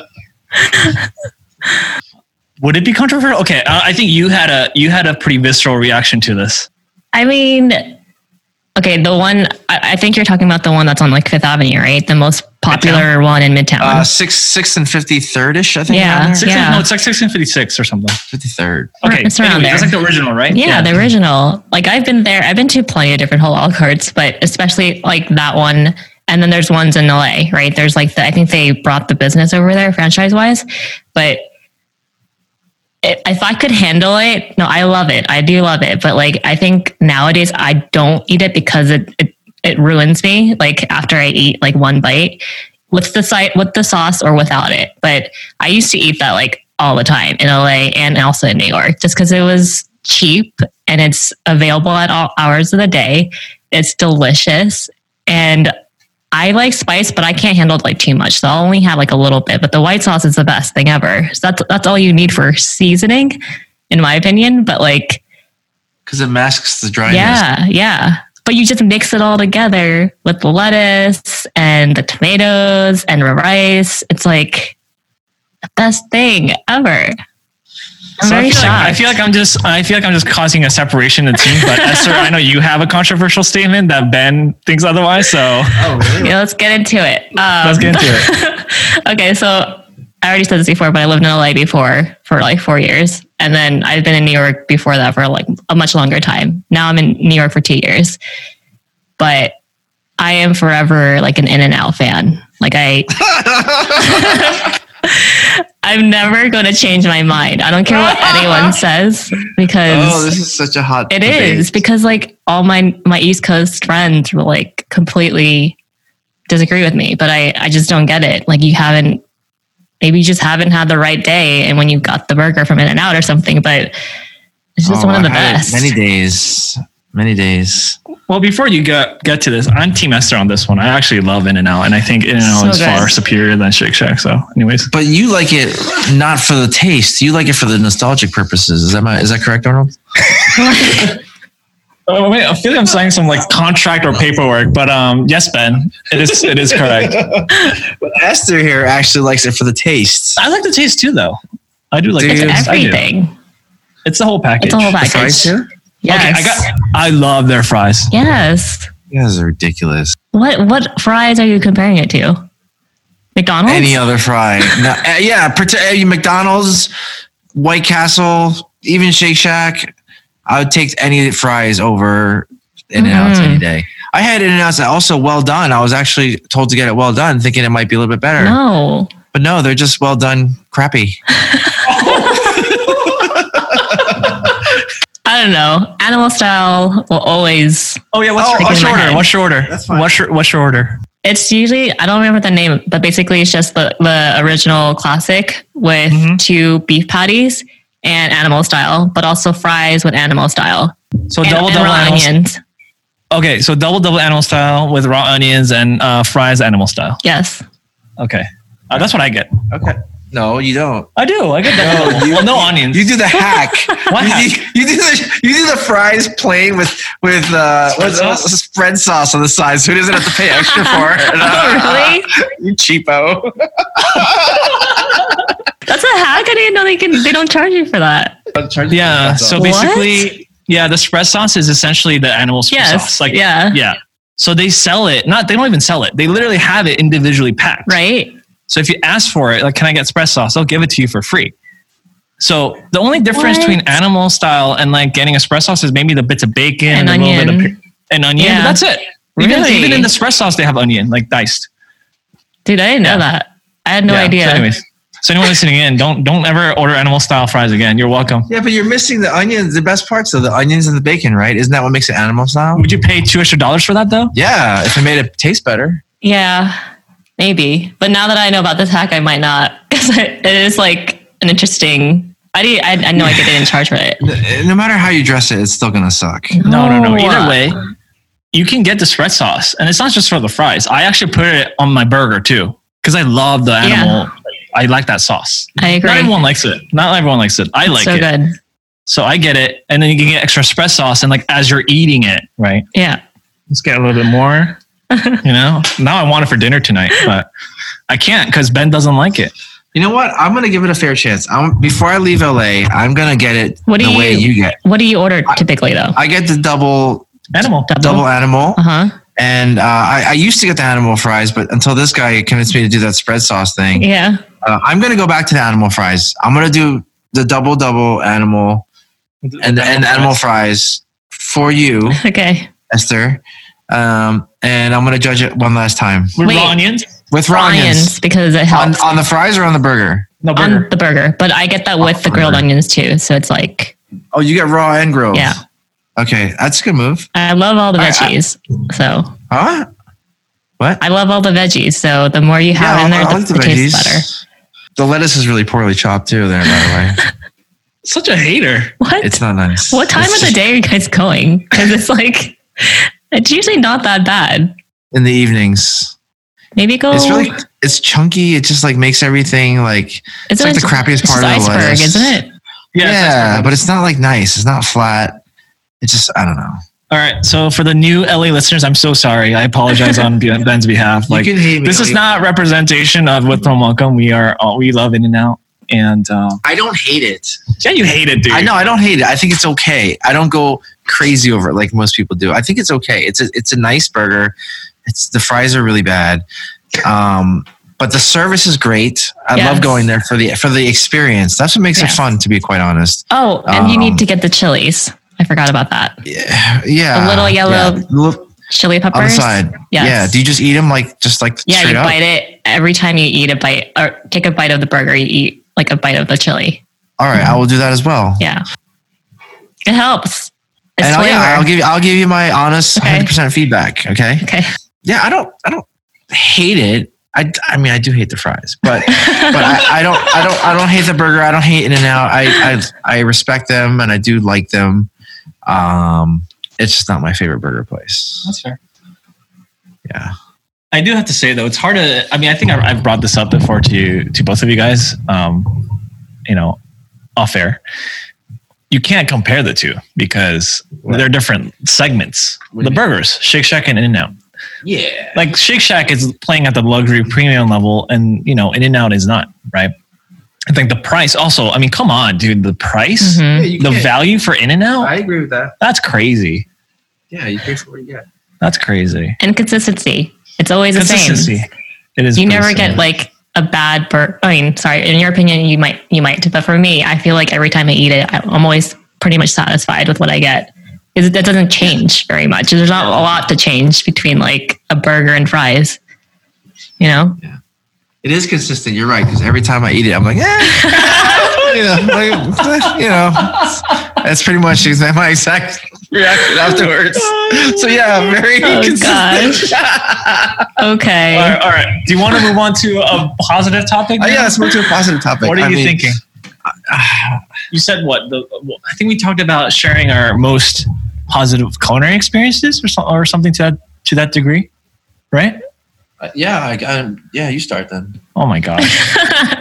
would it be controversial? Okay, I I think you had a you had a pretty visceral reaction to this. I mean, okay, the one I, I think you're talking about the one that's on like Fifth Avenue, right? The most popular one in Midtown. Uh, six, sixth and fifty-third ish, I think. Yeah. around there. Six, Yeah. No, it's like six and fifty-six or something. fifty-third. Okay, It's around anyway, that's there. like the original, right? yeah, the original. Like I've been there. I've been to plenty of different halal carts, but especially like that one. And then there's ones in L A, right? There's like the, I think they brought the business over there franchise wise, but it, if I could handle it, no, I love it. I do love it. But like, I think nowadays I don't eat it because it, it, it ruins me. Like after I eat like one bite with the site, with the sauce or without it. But I used to eat that like all the time in L A and also in New York, just because it was cheap and it's available at all hours of the day. It's delicious. And I like spice, but I can't handle it like too much. So I'll only have like a little bit, but the white sauce is the best thing ever. So that's, that's all you need for seasoning, in my opinion. But like, Because it masks the dryness. yeah, yeah. But you just mix it all together with the lettuce and the tomatoes and the rice. It's like the best thing ever. I'm So I very feel, like, shocked. I feel like I'm just I feel like I'm just causing a separation in the team. But Esther, I know you have a controversial statement that Ben thinks otherwise. So Oh, really? Yeah, let's get into it. Um, let's get into it. okay, so I already said this before, but I lived in L A before for like four years. And then I've been in New York before that for like a much longer time. Now I'm in New York for two years. But I am forever like an In-N-Out fan. Like I, I'm never going to change my mind. I don't care what anyone says because oh, this is such a hot. It debate. is because like all my my East Coast friends will like completely disagree with me, but I I just don't get it. Like you haven't. Maybe you just haven't had the right day, and when you got the burger from In-N-Out or something, but it's just oh, one of the I had it best. Many days, many days. Well, before you get get to this, I'm Team Esther on this one. I actually love In-N-Out, and I think In-N-Out So is good. far superior than Shake Shack. So, anyways, But you like it not for the taste. You like it for the nostalgic purposes. Is that my, is that correct, Arnold? oh wait, I feel like I'm signing some like contract or paperwork, but um, yes, Ben, it is it is correct. But Esther here actually likes it for the taste. I like the taste too, though. I do like Do the you? taste. I do. Everything. It's the whole package. It's a whole The fries package. too? Yes. Okay, I got. I love their fries. yes. You guys are ridiculous. What what fries are you comparing it to? McDonald's? Any other fry? No, uh, yeah, pret- uh, McDonald's, White Castle, even Shake Shack. I would take any fries over In-N-Out's Mhm. any day. I had In-N-Out's also well done. I was actually told to get it well done, thinking it might be a little bit better. No. But no, they're just well done crappy. I don't know. Animal style will always. Oh yeah, what's, Oh, your, what's in your my order? head. What's your order? That's fine. What's your What's your order? It's usually, I don't remember the name, but basically it's just the, the original classic with Mhm. two beef patties and animal style, but also fries with animal style. So And, double and double raw animal. onions. Okay, so double double animal style with raw onions and uh, fries animal style. Yes. Okay, uh, that's what I get. Okay. No, you don't. I do. I get double double. Well, no onions. You do the hack. What you, hack? You, you do the you do the fries plain with with uh, Spread what's, sauce? what's spread sauce on the side, so he doesn't have to pay extra for it. Really? You cheapo. That's a hack. I didn't know they can, they don't charge you for that. Yeah. So What? basically, yeah, the spread sauce is essentially the animal spread Yes. sauce. Like, yeah. yeah. So they sell it. Not they don't even sell it. They literally have it individually packed. Right? So if you ask for it, like, can I get spread sauce? They'll give it to you for free. So the only difference What? between animal style and like getting a spread sauce is maybe the bits of bacon And and, a little bit of onion. pi- and onion. Yeah. But that's it. Even, Really? even in the spread sauce, they have onion, like diced. Dude, I didn't know Yeah. that. I had no Yeah. idea. So anyways, so anyone listening in, don't don't ever order animal style fries again. You're welcome. Yeah, but you're missing the onions. The best parts of the onions and the bacon, right? Isn't that what makes it animal style? Would you pay two extra dollars for that though? Yeah, if it made it taste better. Yeah, maybe. But now that I know about this hack, I might not. Because it is like an interesting. I did, I, I know I didn't charge for it. No, no matter how you dress it, it's still gonna suck. No, no, no. No. Either way, you can get the spread sauce, and it's not just for the fries. I actually put it on my burger too because I love the animal. I like that sauce. I agree. Not everyone likes it. Not everyone likes it. I like so it. good. So I get it, and then you can get extra spread sauce, and like as you're eating it, right? Yeah. Let's get a little bit more. You know, now I want it for dinner tonight, but I can't because Ben doesn't like it. You know what? I'm gonna give it a fair chance. I'm, before I leave L A, I'm gonna get it What do the you- way you get. What do you order typically though? I get the double Animal. double animal, Uh huh. and uh, I, I used to get the animal fries, but until this guy convinced me to do that spread sauce thing, Yeah. uh, I'm gonna go back to the animal fries. I'm gonna do the double double animal and the, and the animal fries for you, Okay. Esther. Um, and I'm gonna judge it one last time With Wait. raw onions? with raw Onions onions because it on, helps on the fries or on the burger. No burger. on the burger. But I get that with the grilled burger. onions too. So it's like, Oh, you get raw and grilled. yeah. Okay, that's a good move. I love all the I- I- veggies. So Huh? What? I love all the veggies. So the more you have Yeah, in there, I the, like the it tastes veggies. better. The lettuce is really poorly chopped too. There, by the way, Such a hater. What? it's not nice. What time It's of the just day are you guys going? Because it's like, it's usually not that bad. in the evenings? Maybe go. It's really it's chunky. It just like makes everything like it's isn't like it- the crappiest it's part just of the iceberg, lettuce. isn't it? Yeah. yeah, but it's not like nice. It's not flat. It's just I don't know. All right. So for the new L A listeners, I'm so sorry. I apologize on Ben's behalf. Like, you can hate me. this is not representation of With From Welcome. We are all, we love In-N-Out, and um, I don't hate it. yeah, you hate it, dude. I know I don't hate it. I think it's okay. I don't go crazy over it like most people do. I think it's okay. It's a it's a nice burger. It's the fries are really bad, um, but the service is great. I Yes. love going there for the for the experience. That's what makes Yes. it fun, to be quite honest. Oh, and you Um, need to get the chilies. I forgot about that. Yeah, yeah. The little yellow yeah. Look chili peppers. on the side. Yes. Yeah. Do you just eat them like just like Yeah, straight you up? bite it every time you eat a bite or take a bite of the burger. You eat like a bite of the chili. All right, I will do that as well. Yeah, it helps. It's And I'll, flavor. yeah, I'll give you I'll give you my honest Okay. one hundred percent feedback. Okay. okay. Yeah, I don't I don't hate it. I, I mean I do hate the fries, but but I, I don't I don't I don't hate the burger. I don't hate In-N-Out. I I I respect them and I do like them. Um, it's just not my favorite burger place. That's fair. Yeah. I do have to say though, it's hard to. I mean, I think I, I've brought this up before to you, to both of you guys. Um, you know, off air. You can't compare the two because What? they're different segments. What do The you mean? burgers, Shake Shack and In-N-Out. Yeah. Like Shake Shack is playing at the luxury premium level, and you know, In-N-Out is not, right? I think the price also. I mean, come on, dude. The price, Mhm. the value for In-N-Out, I agree with that. that's crazy. Yeah, you pay for what you get. That's crazy. And consistency. It's always the same. Consistency. It is. You pretty never similar. get like a bad burger. I mean, sorry. In your opinion, you might, you might, but for me, I feel like every time I eat it, I'm always pretty much satisfied with what I get. Because that doesn't change very much. There's not a lot to change between like a burger and fries. You know? It is consistent. You're right. Because every time I eat it, I'm like, eh. you know, like, you know, that's pretty much my exact reaction afterwards. So yeah, very Oh, consistent. Okay. All right, all right. Do you want to move on to a positive topic? Oh, now? yeah, let's move to a positive topic. What are I you mean, thinking? You said what? The I think we talked about sharing our most positive culinary experiences, or, so, or something to that to that degree, right? uh, Yeah, I, I, yeah. You start then. Oh my gosh.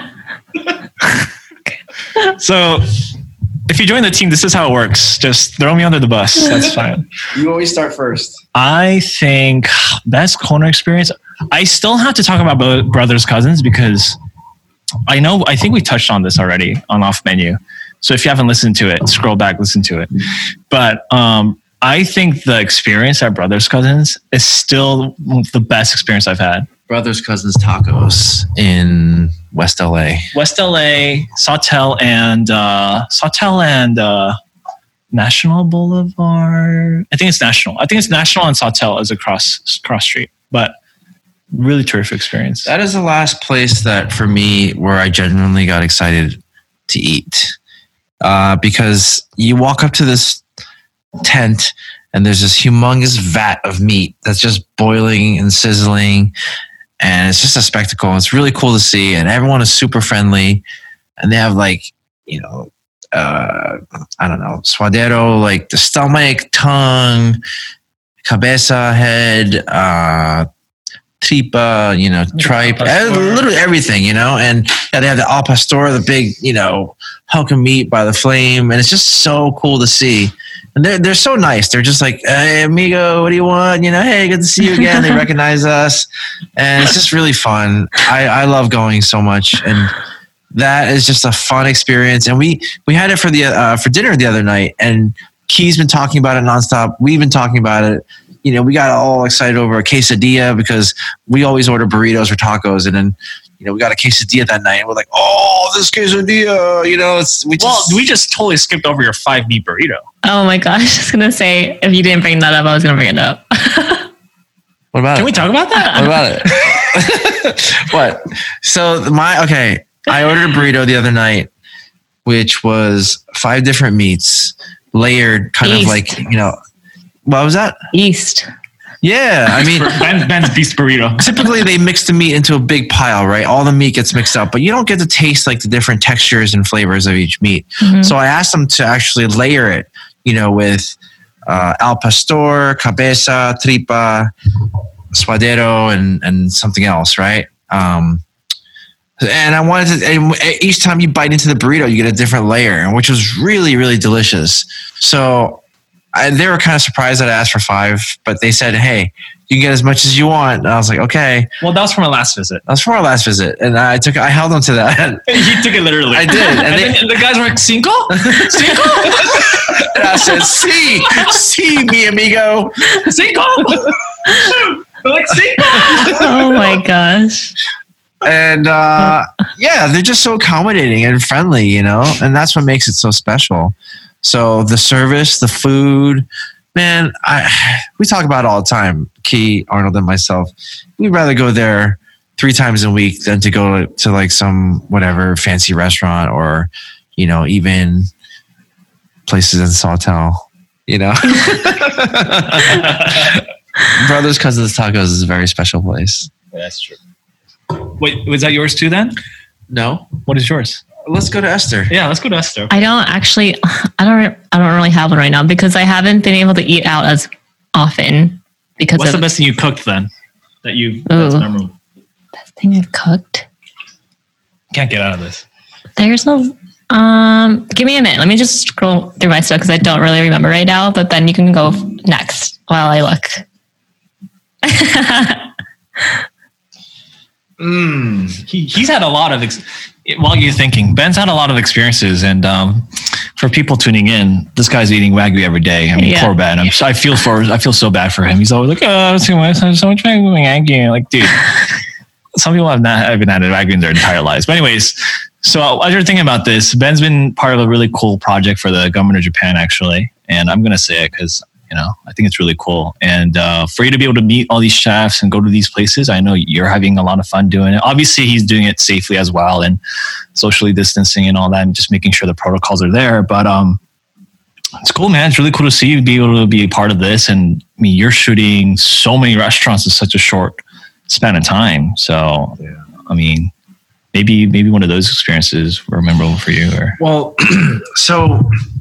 So, if you join the team, this is how it works. Just throw me under the bus. That's fine. You always start first. I think best culinary experience. I still have to talk about Bro- Brothers Cousins because I know, I think we touched on this already on Off Menu. So if you haven't listened to it, scroll back, listen to it. But um, I think the experience at Brothers Cousins is still the best experience I've had. Brothers Cousins Tacos in West L A. West L A, Sawtell and uh, Sawtell and uh, National Boulevard. I think it's National. I think it's National and Sawtell is across cross street. But really terrific experience. That is the last place that for me where I genuinely got excited to eat. Uh, because you walk up to this tent and there's this humongous vat of meat that's just boiling and sizzling. And it's just a spectacle. It's really cool to see. And everyone is super friendly. And they have like, you know, uh, I don't know, suadero, like the stomach, tongue, cabeza, head, uh, tripa, you know, tripe, pastor. literally everything, you know. And yeah, they have the al pastor, the big, you know, hunk of meat by the flame. And it's just so cool to see. And they're, they're so nice. They're just like, hey, amigo, what do you want? You know, hey, good to see you again. They recognize us. And it's just really fun. I, I love going so much. And that is just a fun experience. And we, we had it for the, uh, for dinner the other night, and Key's been talking about it nonstop. We've been talking about it. You know, we got all excited over a quesadilla because we always order burritos or tacos. And then, you know, we got a quesadilla that night and we're like, oh, this quesadilla, you know, it's, we just, Well, we just totally skipped over your five meat burrito. Oh my gosh. I was going to say, if you didn't bring that up, I was going to bring it up. what about Can it? we talk about that? What about it? What? So my, okay. I ordered a burrito the other night, which was five different meats layered kind East. of like, you know, what was that? East. Yeah. I mean, Ben, Ben's Beast Burrito. typically they mix the meat into a big pile, right? All the meat gets mixed up, but you don't get to taste like the different textures and flavors of each meat. Mhm. So I asked them to actually layer it, you know, with uh, al pastor, cabeza, tripa, suadero, and, and something else, right? Um, and I wanted to, and each time you bite into the burrito, you get a different layer, which was really, really delicious. So I, they were kind of surprised that I asked for five, but they said, hey, you can get as much as you want. And I was like, okay. Well, that was from our last visit. That was for our last visit. And I took, I held them to that. He took it literally. I did. And, And, they, then, and the guys were like, cinco? Cinco? and I said, see, see, mi amigo. Cinco? They're like, cinco? Oh my gosh. and uh, yeah, they're just so accommodating and friendly, you know, and that's what makes it so special. So the service, the food, man, I we talk about it all the time. Key, Arnold, and myself, we'd rather go there three times a week than to go to like some whatever fancy restaurant or, you know, even places in Sawtell, you know. Brothers Cousins Tacos is a very special place. That's true. Wait, was that yours too then? No. What is yours? Let's go to Esther. Yeah, let's go to Esther. I don't actually, I don't, I don't really have one right now because I haven't been able to eat out as often because What's of, the best thing you cooked then? That you, Ooh. that's memorable. best thing I've cooked. Can't get out of this. There's a, um, give me a minute. Let me just scroll through my stuff because I don't really remember right now, but then you can go next while I look. Mm. He, he's had a lot of, ex- while you're thinking, Ben's had a lot of experiences. And um, for people tuning in, this guy's eating Wagyu every day. I mean, Yeah. poor Ben. I'm, so- I feel for, I feel so bad for him. He's always like, oh, so much, so much Wagyu. Like, dude, some people have not haven't had a Wagyu in their entire lives. But anyways, so as you're thinking about this, Ben's been part of a really cool project for the government of Japan, actually. And I'm going to say it because, you know, I think it's really cool. And uh, for you to be able to meet all these chefs and go to these places, I know you're having a lot of fun doing it. Obviously, he's doing it safely as well and socially distancing and all that and just making sure the protocols are there. But um, it's cool, man. It's really cool to see you be able to be a part of this. And I mean, you're shooting so many restaurants in such a short span of time. So, Yeah. I mean, maybe maybe one of those experiences were memorable for you. Or Well, so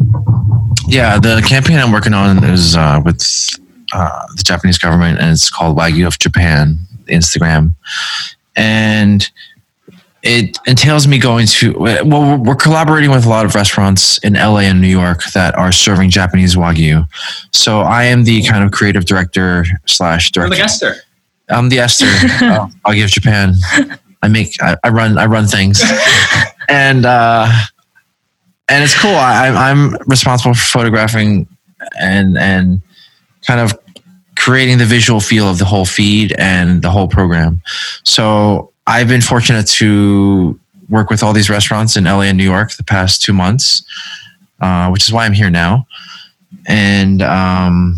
yeah, the campaign I'm working on is uh, with uh, the Japanese government, and it's called Wagyu of Japan, Instagram, and it entails me going to. Well, we're, we're collaborating with a lot of restaurants in L A and New York that are serving Japanese Wagyu. So I am the kind of creative director slash director. Esther. I'm the Esther. uh, Wagyu of Japan. I make, I, I run, I run things, and uh, and it's cool. I, I'm responsible for photographing and and kind of creating the visual feel of the whole feed and the whole program. So I've been fortunate to work with all these restaurants in L A and New York the past two months, uh, which is why I'm here now. And um,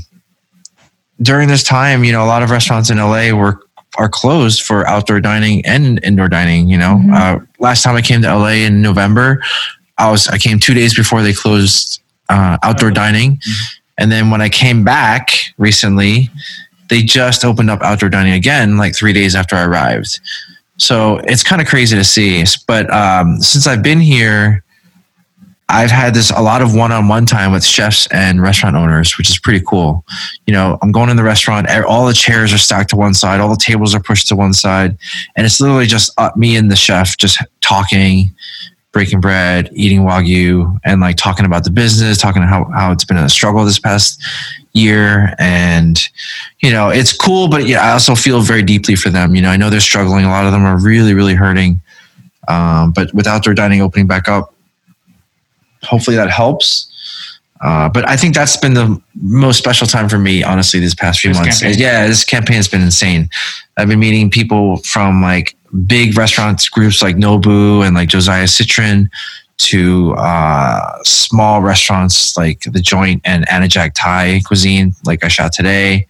during this time, you know, a lot of restaurants in L A were are closed for outdoor dining and indoor dining. You know, Mm-hmm. uh, last time I came to L A in November, I was I came two days before they closed uh, outdoor dining, Mm-hmm. and then when I came back recently, they just opened up outdoor dining again, like three days after I arrived. So it's kind of crazy to see. But um, since I've been here, I've had this a lot of one-on-one time with chefs and restaurant owners, which is pretty cool. You know, I'm going in the restaurant, all the chairs are stacked to one side, all the tables are pushed to one side, and it's literally just uh, me and the chef just talking, breaking bread, eating Wagyu, and like talking about the business, talking how, how it's been a struggle this past year. And, you know, it's cool, but yeah, I also feel very deeply for them. You know, I know they're struggling. A lot of them are really, really hurting. Um, but with outdoor dining opening back up, hopefully that helps. Uh, but I think that's been the most special time for me, honestly, these past few This months. campaign. Yeah, this campaign has been insane. I've been meeting people from like big restaurants groups like Nobu and like Josiah Citron to uh, small restaurants like The Joint and Anajak Thai Cuisine, like I shot today.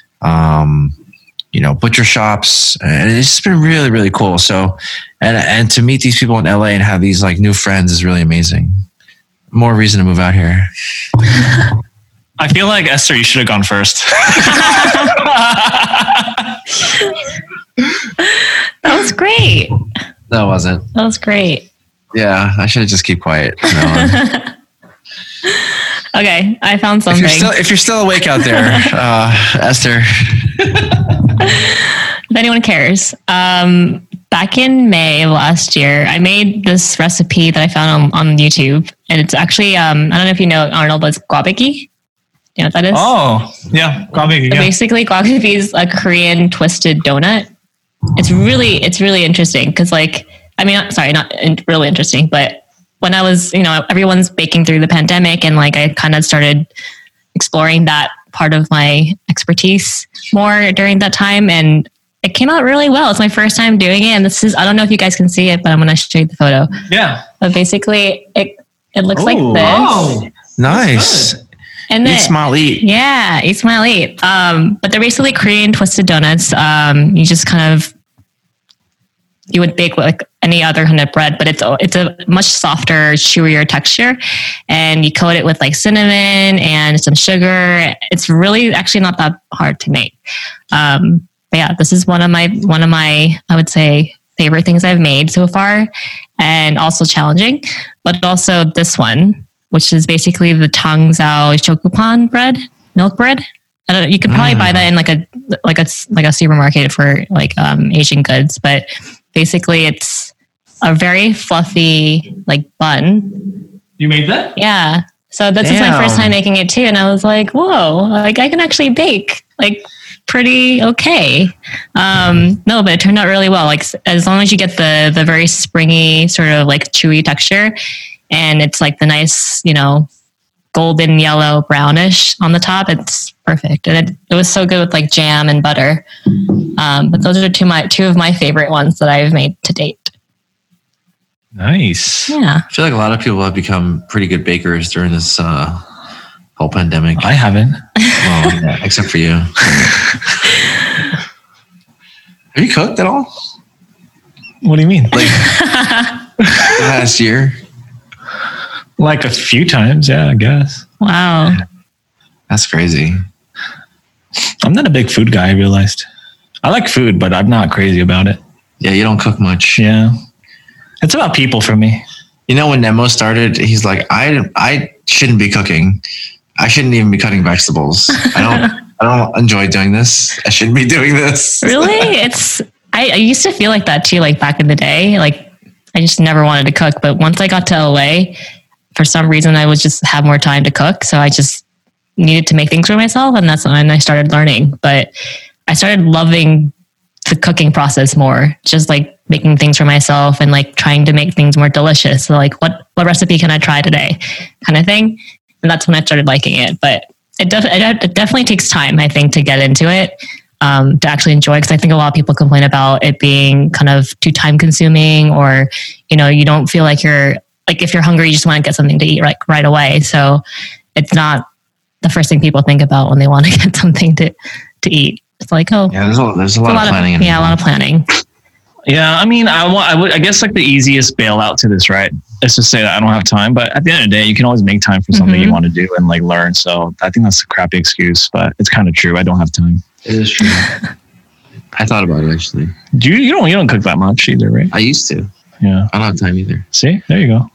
Um, you know, butcher shops, and it's just been really, really cool. So, and and to meet these people in L A and have these like new friends is really amazing. More reason to move out here. I feel like Esther, you should have gone first. That was great. No, it wasn't. That was great. Yeah, I should have just keep quiet. from now on. Okay, I found if something. you're still if you're still awake out there, uh, Esther. If anyone cares, um, back in May of last year, I made this recipe that I found on, on YouTube, and it's actually um, I don't know if you know Arnold, but it's gwabiki. Do you know what that is? Oh, yeah. Gwabiki, So yeah. basically, gwabiki is a Korean twisted donut. It's really, it's really interesting because, like, I mean, sorry, not in, really interesting, but when I was, you know, everyone's baking through the pandemic, and like I kind of started exploring that part of my expertise more during that time, and it came out really well. It's my first time doing it. And this is, I don't know if you guys can see it, but I'm going to show you the photo. Yeah. But basically it, it looks Ooh, like this. wow. Nice. And Eat, then, smile, eat. yeah, eat, smile, eat. Um, but they're basically Korean twisted donuts. Um, you just kind of, you would bake like any other kind of bread, but it's it's a much softer, chewier texture, and you coat it with like cinnamon and some sugar. It's really actually not that hard to make. Um, but yeah, this is one of my one of my I would say favorite things I've made so far, and also challenging. But also this one, which is basically the Tangzhou Shokupan bread, milk bread. I don't know, you could probably mm. buy that in like a like a like a supermarket for like um, Asian goods, but basically it's a very fluffy like bun. You made that? Yeah. So this Damn. is my first time making it too, and I was like, whoa, like I can actually bake like pretty okay. Um, no, but it turned out really well. Like as long as you get the the very springy sort of like chewy texture, and it's like the nice, you know, golden yellow brownish on the top, it's perfect. And it, it was so good with like jam and butter. Um, but those are two my two of my favorite ones that I've made to date. Nice. Yeah. I feel like a lot of people have become pretty good bakers during this uh, whole pandemic. I haven't. Well, yeah, except for you. Have you cooked at all? What do you mean? Like last year? Like a few times, yeah, I guess. Wow. That's crazy. I'm not a big food guy, I realized. I like food, but I'm not crazy about it. Yeah, you don't cook much. Yeah. It's about people for me. You know, when Nemo started, he's like, I I shouldn't be cooking. I shouldn't even be cutting vegetables. I don't I don't enjoy doing this. I shouldn't be doing this. Really? It's I, I used to feel like that too, like back in the day. Like I just never wanted to cook. But once I got to L A, for some reason I was just have more time to cook. So I just needed to make things for myself, and that's when I started learning. But I started loving the cooking process more, just like making things for myself and like trying to make things more delicious. So like what, what recipe can I try today kind of thing. And that's when I started liking it. But it, def- it definitely takes time, I think, to get into it, um, to actually enjoy. Because I think a lot of people complain about it being kind of too time consuming, or, you know, you don't feel like you're like, if you're hungry, you just want to get something to eat right, right away. So it's not the first thing people think about when they want to get something to, to eat. It's like, oh, yeah, there's a, there's a lot, a lot of planning. Of, yeah, a lot of planning. Yeah, I mean, I want, I would, I guess like the easiest bailout to this, right, is to say that I don't have time. But at the end of the day, you can always make time for something mm-hmm. you want to do and like learn. So I think that's a crappy excuse, but it's kind of true. I don't have time. It is true. I thought about it actually. Do you? You don't. You don't cook that much either, right? I used to. Yeah. I don't have time either. See, there you go.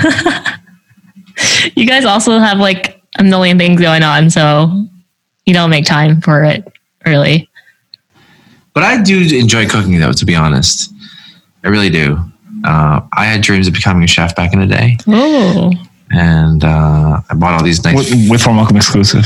You guys also have like a million things going on, so you don't make time for it, really. But I do enjoy cooking, though, to be honest. I really do. Uh, I had dreams of becoming a chef back in the day. Oh. And uh, I bought all these nice... With, with From Welcome exclusive.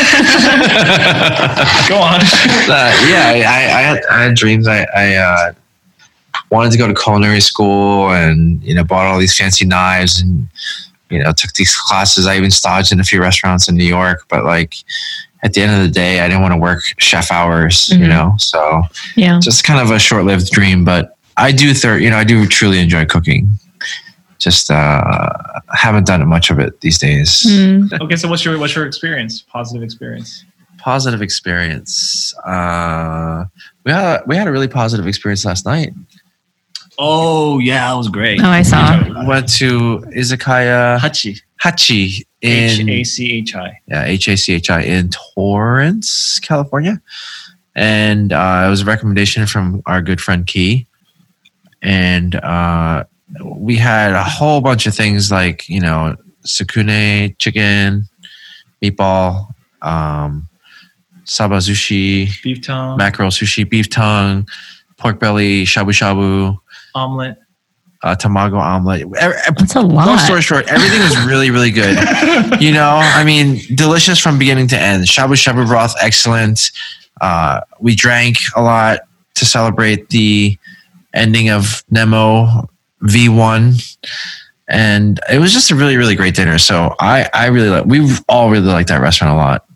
Go on. Uh, yeah, I, I, had, I had dreams. I, I uh, wanted to go to culinary school and, you know, bought all these fancy knives and, you know, took these classes. I even staged in a few restaurants in New York. But, like, at the end of the day, I didn't want to work chef hours, mm-hmm. you know? So, yeah, just kind of a short-lived dream. But I do, thir- you know, I do truly enjoy cooking. Just uh, haven't done much of it these days. Mm. Okay, so what's your what's your experience? Positive experience. Positive experience. Uh, we had we had a really positive experience last night. Oh yeah, that was great. Oh, I saw. We went to Izakaya Hachi. Hachi in H A C H I. Yeah, H A C H I in Torrance, California, and uh, it was a recommendation from our good friend Key, and. Uh, We had a whole bunch of things like, you know, sukune, chicken, meatball, um, saba sushi, beef tongue, mackerel sushi, beef tongue, pork belly, shabu shabu, omelet, uh, tamago omelet. That's a lot. Long story short, everything was really, really good. You know, I mean, delicious from beginning to end. Shabu shabu broth, excellent. Uh, we drank a lot to celebrate the ending of Nemo V one, and it was just a really, really great dinner. So I, I really like. We all really liked that restaurant a lot.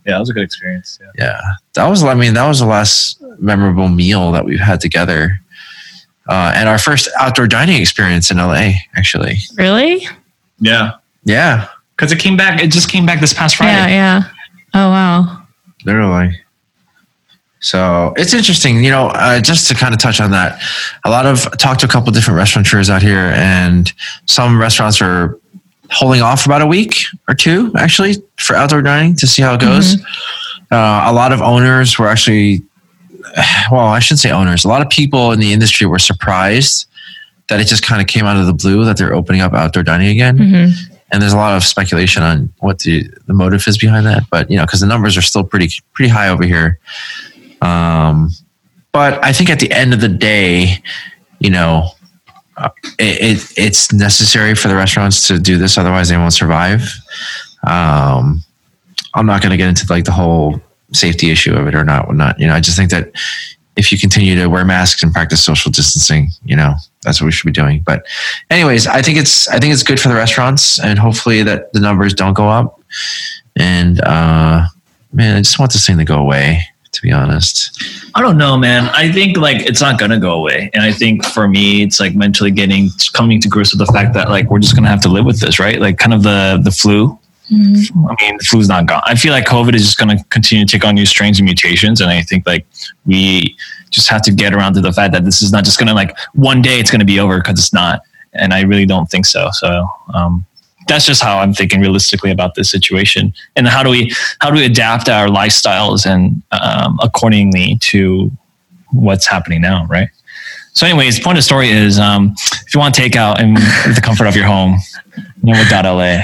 Yeah, it was a good experience. Yeah. Yeah. That was, I mean, that was the last memorable meal that we've had together. Uh, and our first outdoor dining experience in L A, actually. Really? Yeah. Yeah. Because it came back, it just came back this past Friday. Yeah, yeah. Oh, wow. Literally. So it's interesting, you know, uh, just to kind of touch on that. A lot of, talked to a couple of different restaurateurs out here, and some restaurants are holding off for about a week or two, actually, for outdoor dining to see how it goes. Mm-hmm. Uh, a lot of owners were actually, well, I shouldn't say owners. A lot of people in the industry were surprised that it just kind of came out of the blue that they're opening up outdoor dining again. Mm-hmm. And there's a lot of speculation on what the, the motive is behind that. But, you know, because the numbers are still pretty pretty high over here. Um, but I think at the end of the day, you know, uh, it, it it's necessary for the restaurants to do this. Otherwise, they won't survive. Um, I'm not going to get into like the whole safety issue of it or not, or not. You know, I just think that if you continue to wear masks and practice social distancing, you know, that's what we should be doing. But anyways, I think it's, I think it's good for the restaurants, and hopefully that the numbers don't go up. And, uh, man, I just want this thing to go away, to be honest. I don't know, man. I think like it's not going to go away. And I think for me, it's like mentally getting, coming to grips with the fact that like, we're just going to have to live with this, right? Like kind of the, the flu. Mm-hmm. I mean, the flu's not gone. I feel like COVID is just going to continue to take on new strains and mutations. And I think like we just have to get around to the fact that this is not just going to like one day it's going to be over, because it's not. And I really don't think so. So um, that's just how I'm thinking realistically about this situation. And how do we, how do we adapt our lifestyles and um, accordingly to what's happening now, right? So anyways, point of the story is um, if you want to take out in the comfort of your home, Nemo dot L A.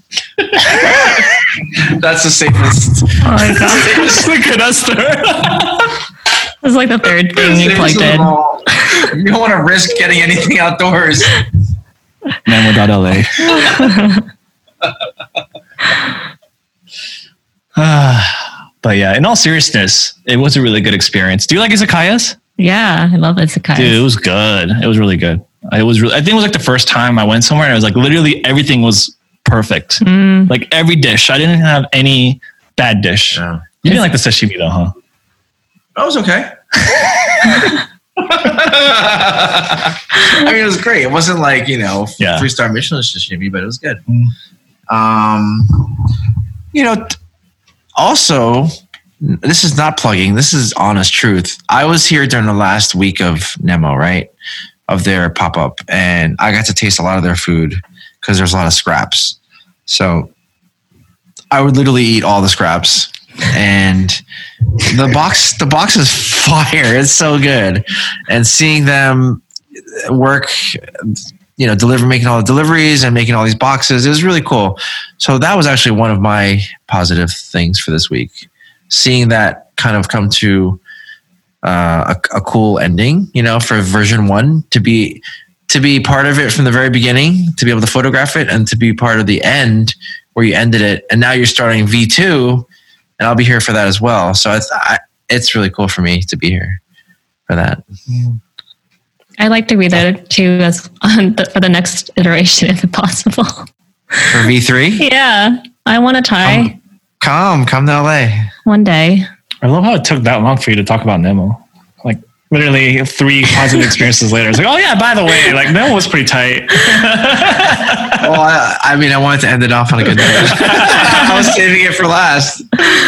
That's the safest. Oh my god! Look at us there. This is like the third thing you plugged in. You don't want to risk getting anything outdoors. Nemo dot L A. But yeah, in all seriousness, it was a really good experience. Do you like izakayas? Yeah, I love izakayas. Dude, it was good. It was really good. It was. Really, I think it was like the first time I went somewhere, and it was like literally everything was perfect. Mm. Like every dish. I didn't have any bad dish. Yeah. You didn't like the sashimi though, huh? That was okay. I mean, it was great. It wasn't like, you know, yeah. three-star Michelin sashimi, but it was good. Mm. Um, you know, t- also, this is not plugging. This is honest truth. I was here during the last week of Nemo, right? Of their pop-up. And I got to taste a lot of their food because there's a lot of scraps. So I would literally eat all the scraps. And the box, the box is fire. It's so good. And seeing them work, you know, deliver, making all the deliveries and making all these boxes, it was really cool. So that was actually one of my positive things for this week. Seeing that kind of come to uh, a, a cool ending, you know, for version one, to be to be part of it from the very beginning, to be able to photograph it, and to be part of the end where you ended it. And now you're starting V two. And I'll be here for that as well. So it's I, it's really cool for me to be here for that. I'd like to be there too, as on the, for the next iteration, if possible. For V three? Yeah, I want to try. Come, come, come to L A one day. I love how it took that long for you to talk about Nemo. Like literally three positive experiences later, it's like, oh yeah, by the way, like Nemo was pretty tight. Well, I, I mean, I wanted to end it off on a good note. I was saving it for last.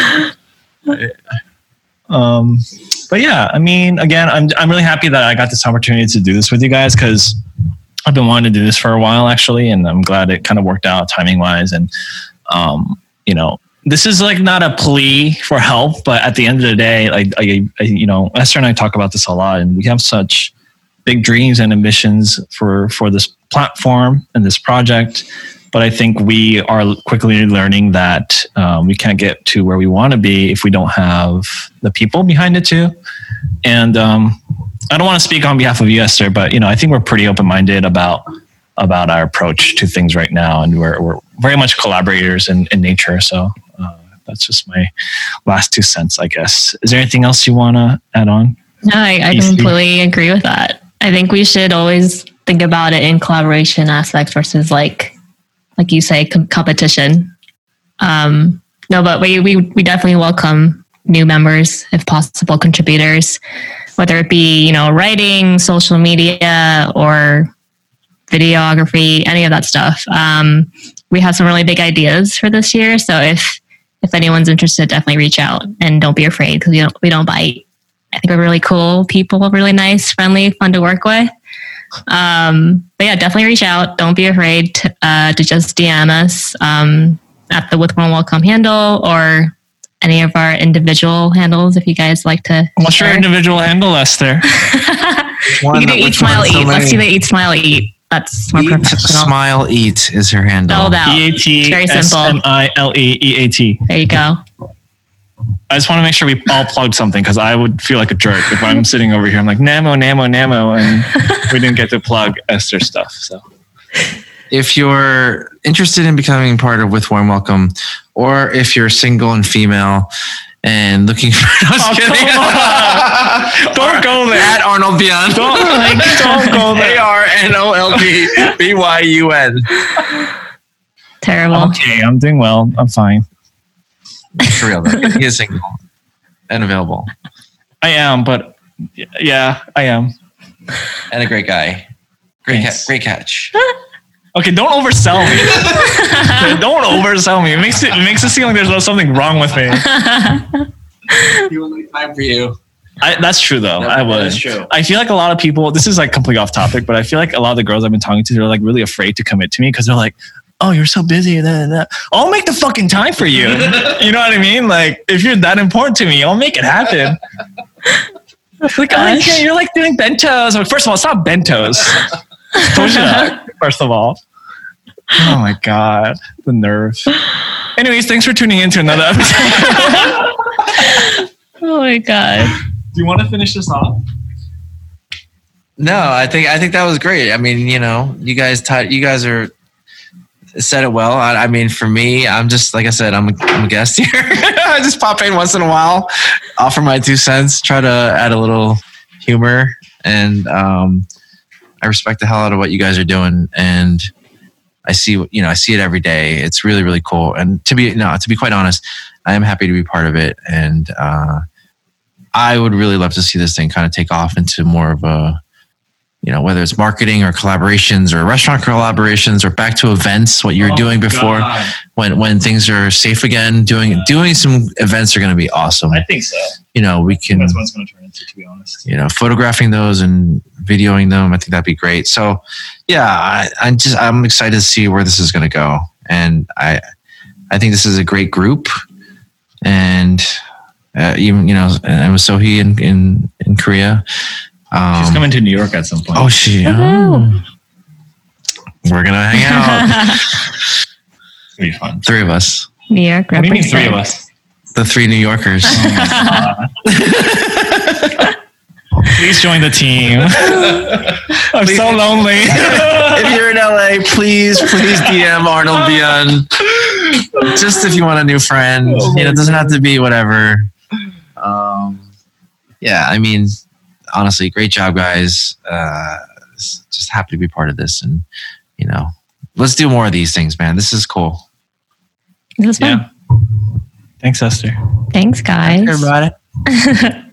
Um, but yeah, I mean, again, I'm I'm really happy that I got this opportunity to do this with you guys, because I've been wanting to do this for a while actually, and I'm glad it kind of worked out timing wise. And um, you know, this is like not a plea for help, but at the end of the day, like I, I, you know, Esther and I talk about this a lot, and we have such big dreams and ambitions for for this platform and this project. But I think we are quickly learning that um, we can't get to where we want to be if we don't have the people behind it too. And um, I don't want to speak on behalf of you, Esther, but you know, I think we're pretty open-minded about about our approach to things right now, and we're we're very much collaborators in, in nature. So uh, that's just my last two cents, I guess. Is there anything else you want to add on? No, I, I completely agree with that. I think we should always think about it in collaboration aspects versus like, like you say, com- competition. Um, no, but we, we, we definitely welcome new members, if possible, contributors, whether it be, you know, writing, social media, or videography, any of that stuff. Um, we have some really big ideas for this year. So if, if anyone's interested, definitely reach out and don't be afraid because we don't, we don't bite. I think we're really cool people, really nice, friendly, fun to work with. Um, but yeah, definitely reach out. Don't be afraid to, uh, to just D M us um, at the With Warm Welcome handle or any of our individual handles if you guys like to. What's share. your individual handle, Esther? You can do Eat, Smile, Eat. Let's see the Eat, Smile, Eat. That's more Eat, professional. Smile, Eat is her handle. Spelled out. E A T Very S simple. M I L E E A T. There you go. I just want to make sure we all plugged something because I would feel like a jerk if I'm sitting over here. I'm like, Namo, Namo, Namo. And we didn't get to plug Esther's stuff. So If you're interested in becoming part of With Warm Welcome, or if you're single and female and looking for... No, Oh, come on. Don't go there. At Arnold Beyond. Don't, like, don't go there. A R N O L D B Y U N. Terrible. Okay, I'm doing well. I'm fine. For real, though. He is single and available. I am, but yeah, I am. And a great guy. Great, Thanks. ca- great catch. Okay, don't oversell me. Don't oversell me. It makes it, it makes it seem like there's something wrong with me. He will make time for you. I, that's true, though. That- I would. that is true. I feel like a lot of people. This is like completely off topic, but I feel like a lot of the girls I've been talking to, they're like really afraid to commit to me because they're like, "Oh, you're so busy." Da, da, da. I'll make the fucking time for you. You know what I mean? Like, if you're that important to me, I'll make it happen. It's like, oh, yeah, you're like doing bentos. Like, first of all, it's not bentos. Told you first of all. Oh my god, the nerve. Anyways, thanks for tuning in to another episode. Oh my God. Do you want to finish this off? No, I think I think that was great. I mean, you know, you guys t- you guys are said it well. I, I mean, for me, I'm just like I said, I'm a, I'm a guest here. I just pop in once in a while, offer my two cents, try to add a little humor, and um, I respect the hell out of what you guys are doing, and I see you know I see it every day. It's really really cool, and to be no to be quite honest, I am happy to be part of it, and uh, I would really love to see this thing kind of take off into more of a, you know, whether it's marketing or collaborations or restaurant collaborations or back to events, what you were Oh, doing before, God. when when things are safe again. Doing doing some events are going to be awesome. I think so. You know, we can, That's what it's going to turn into, to be honest. you know, photographing those and videoing them. I think that'd be great. So, yeah, I, I'm just I'm excited to see where this is going to go, and I I think this is a great group, and uh, even you know, and with Sohee in in, in Korea. Um, She's coming to New York at some point. Oh, she. Woohoo. Oh. We're gonna hang out. It's going to be fun. Three of us, New York What do you mean represent. three of us? the three New Yorkers. Please join the team. I'm so lonely. If you're in L A, please, please D M Arnold Beyond. Just if you want a new friend, you know, it doesn't have to be whatever. Um, yeah, I mean, honestly, great job, guys. Uh, just happy to be part of this, and you know, let's do more of these things, man. This is cool. This was fun. Yeah. Thanks, Esther. Thanks, guys. Everybody.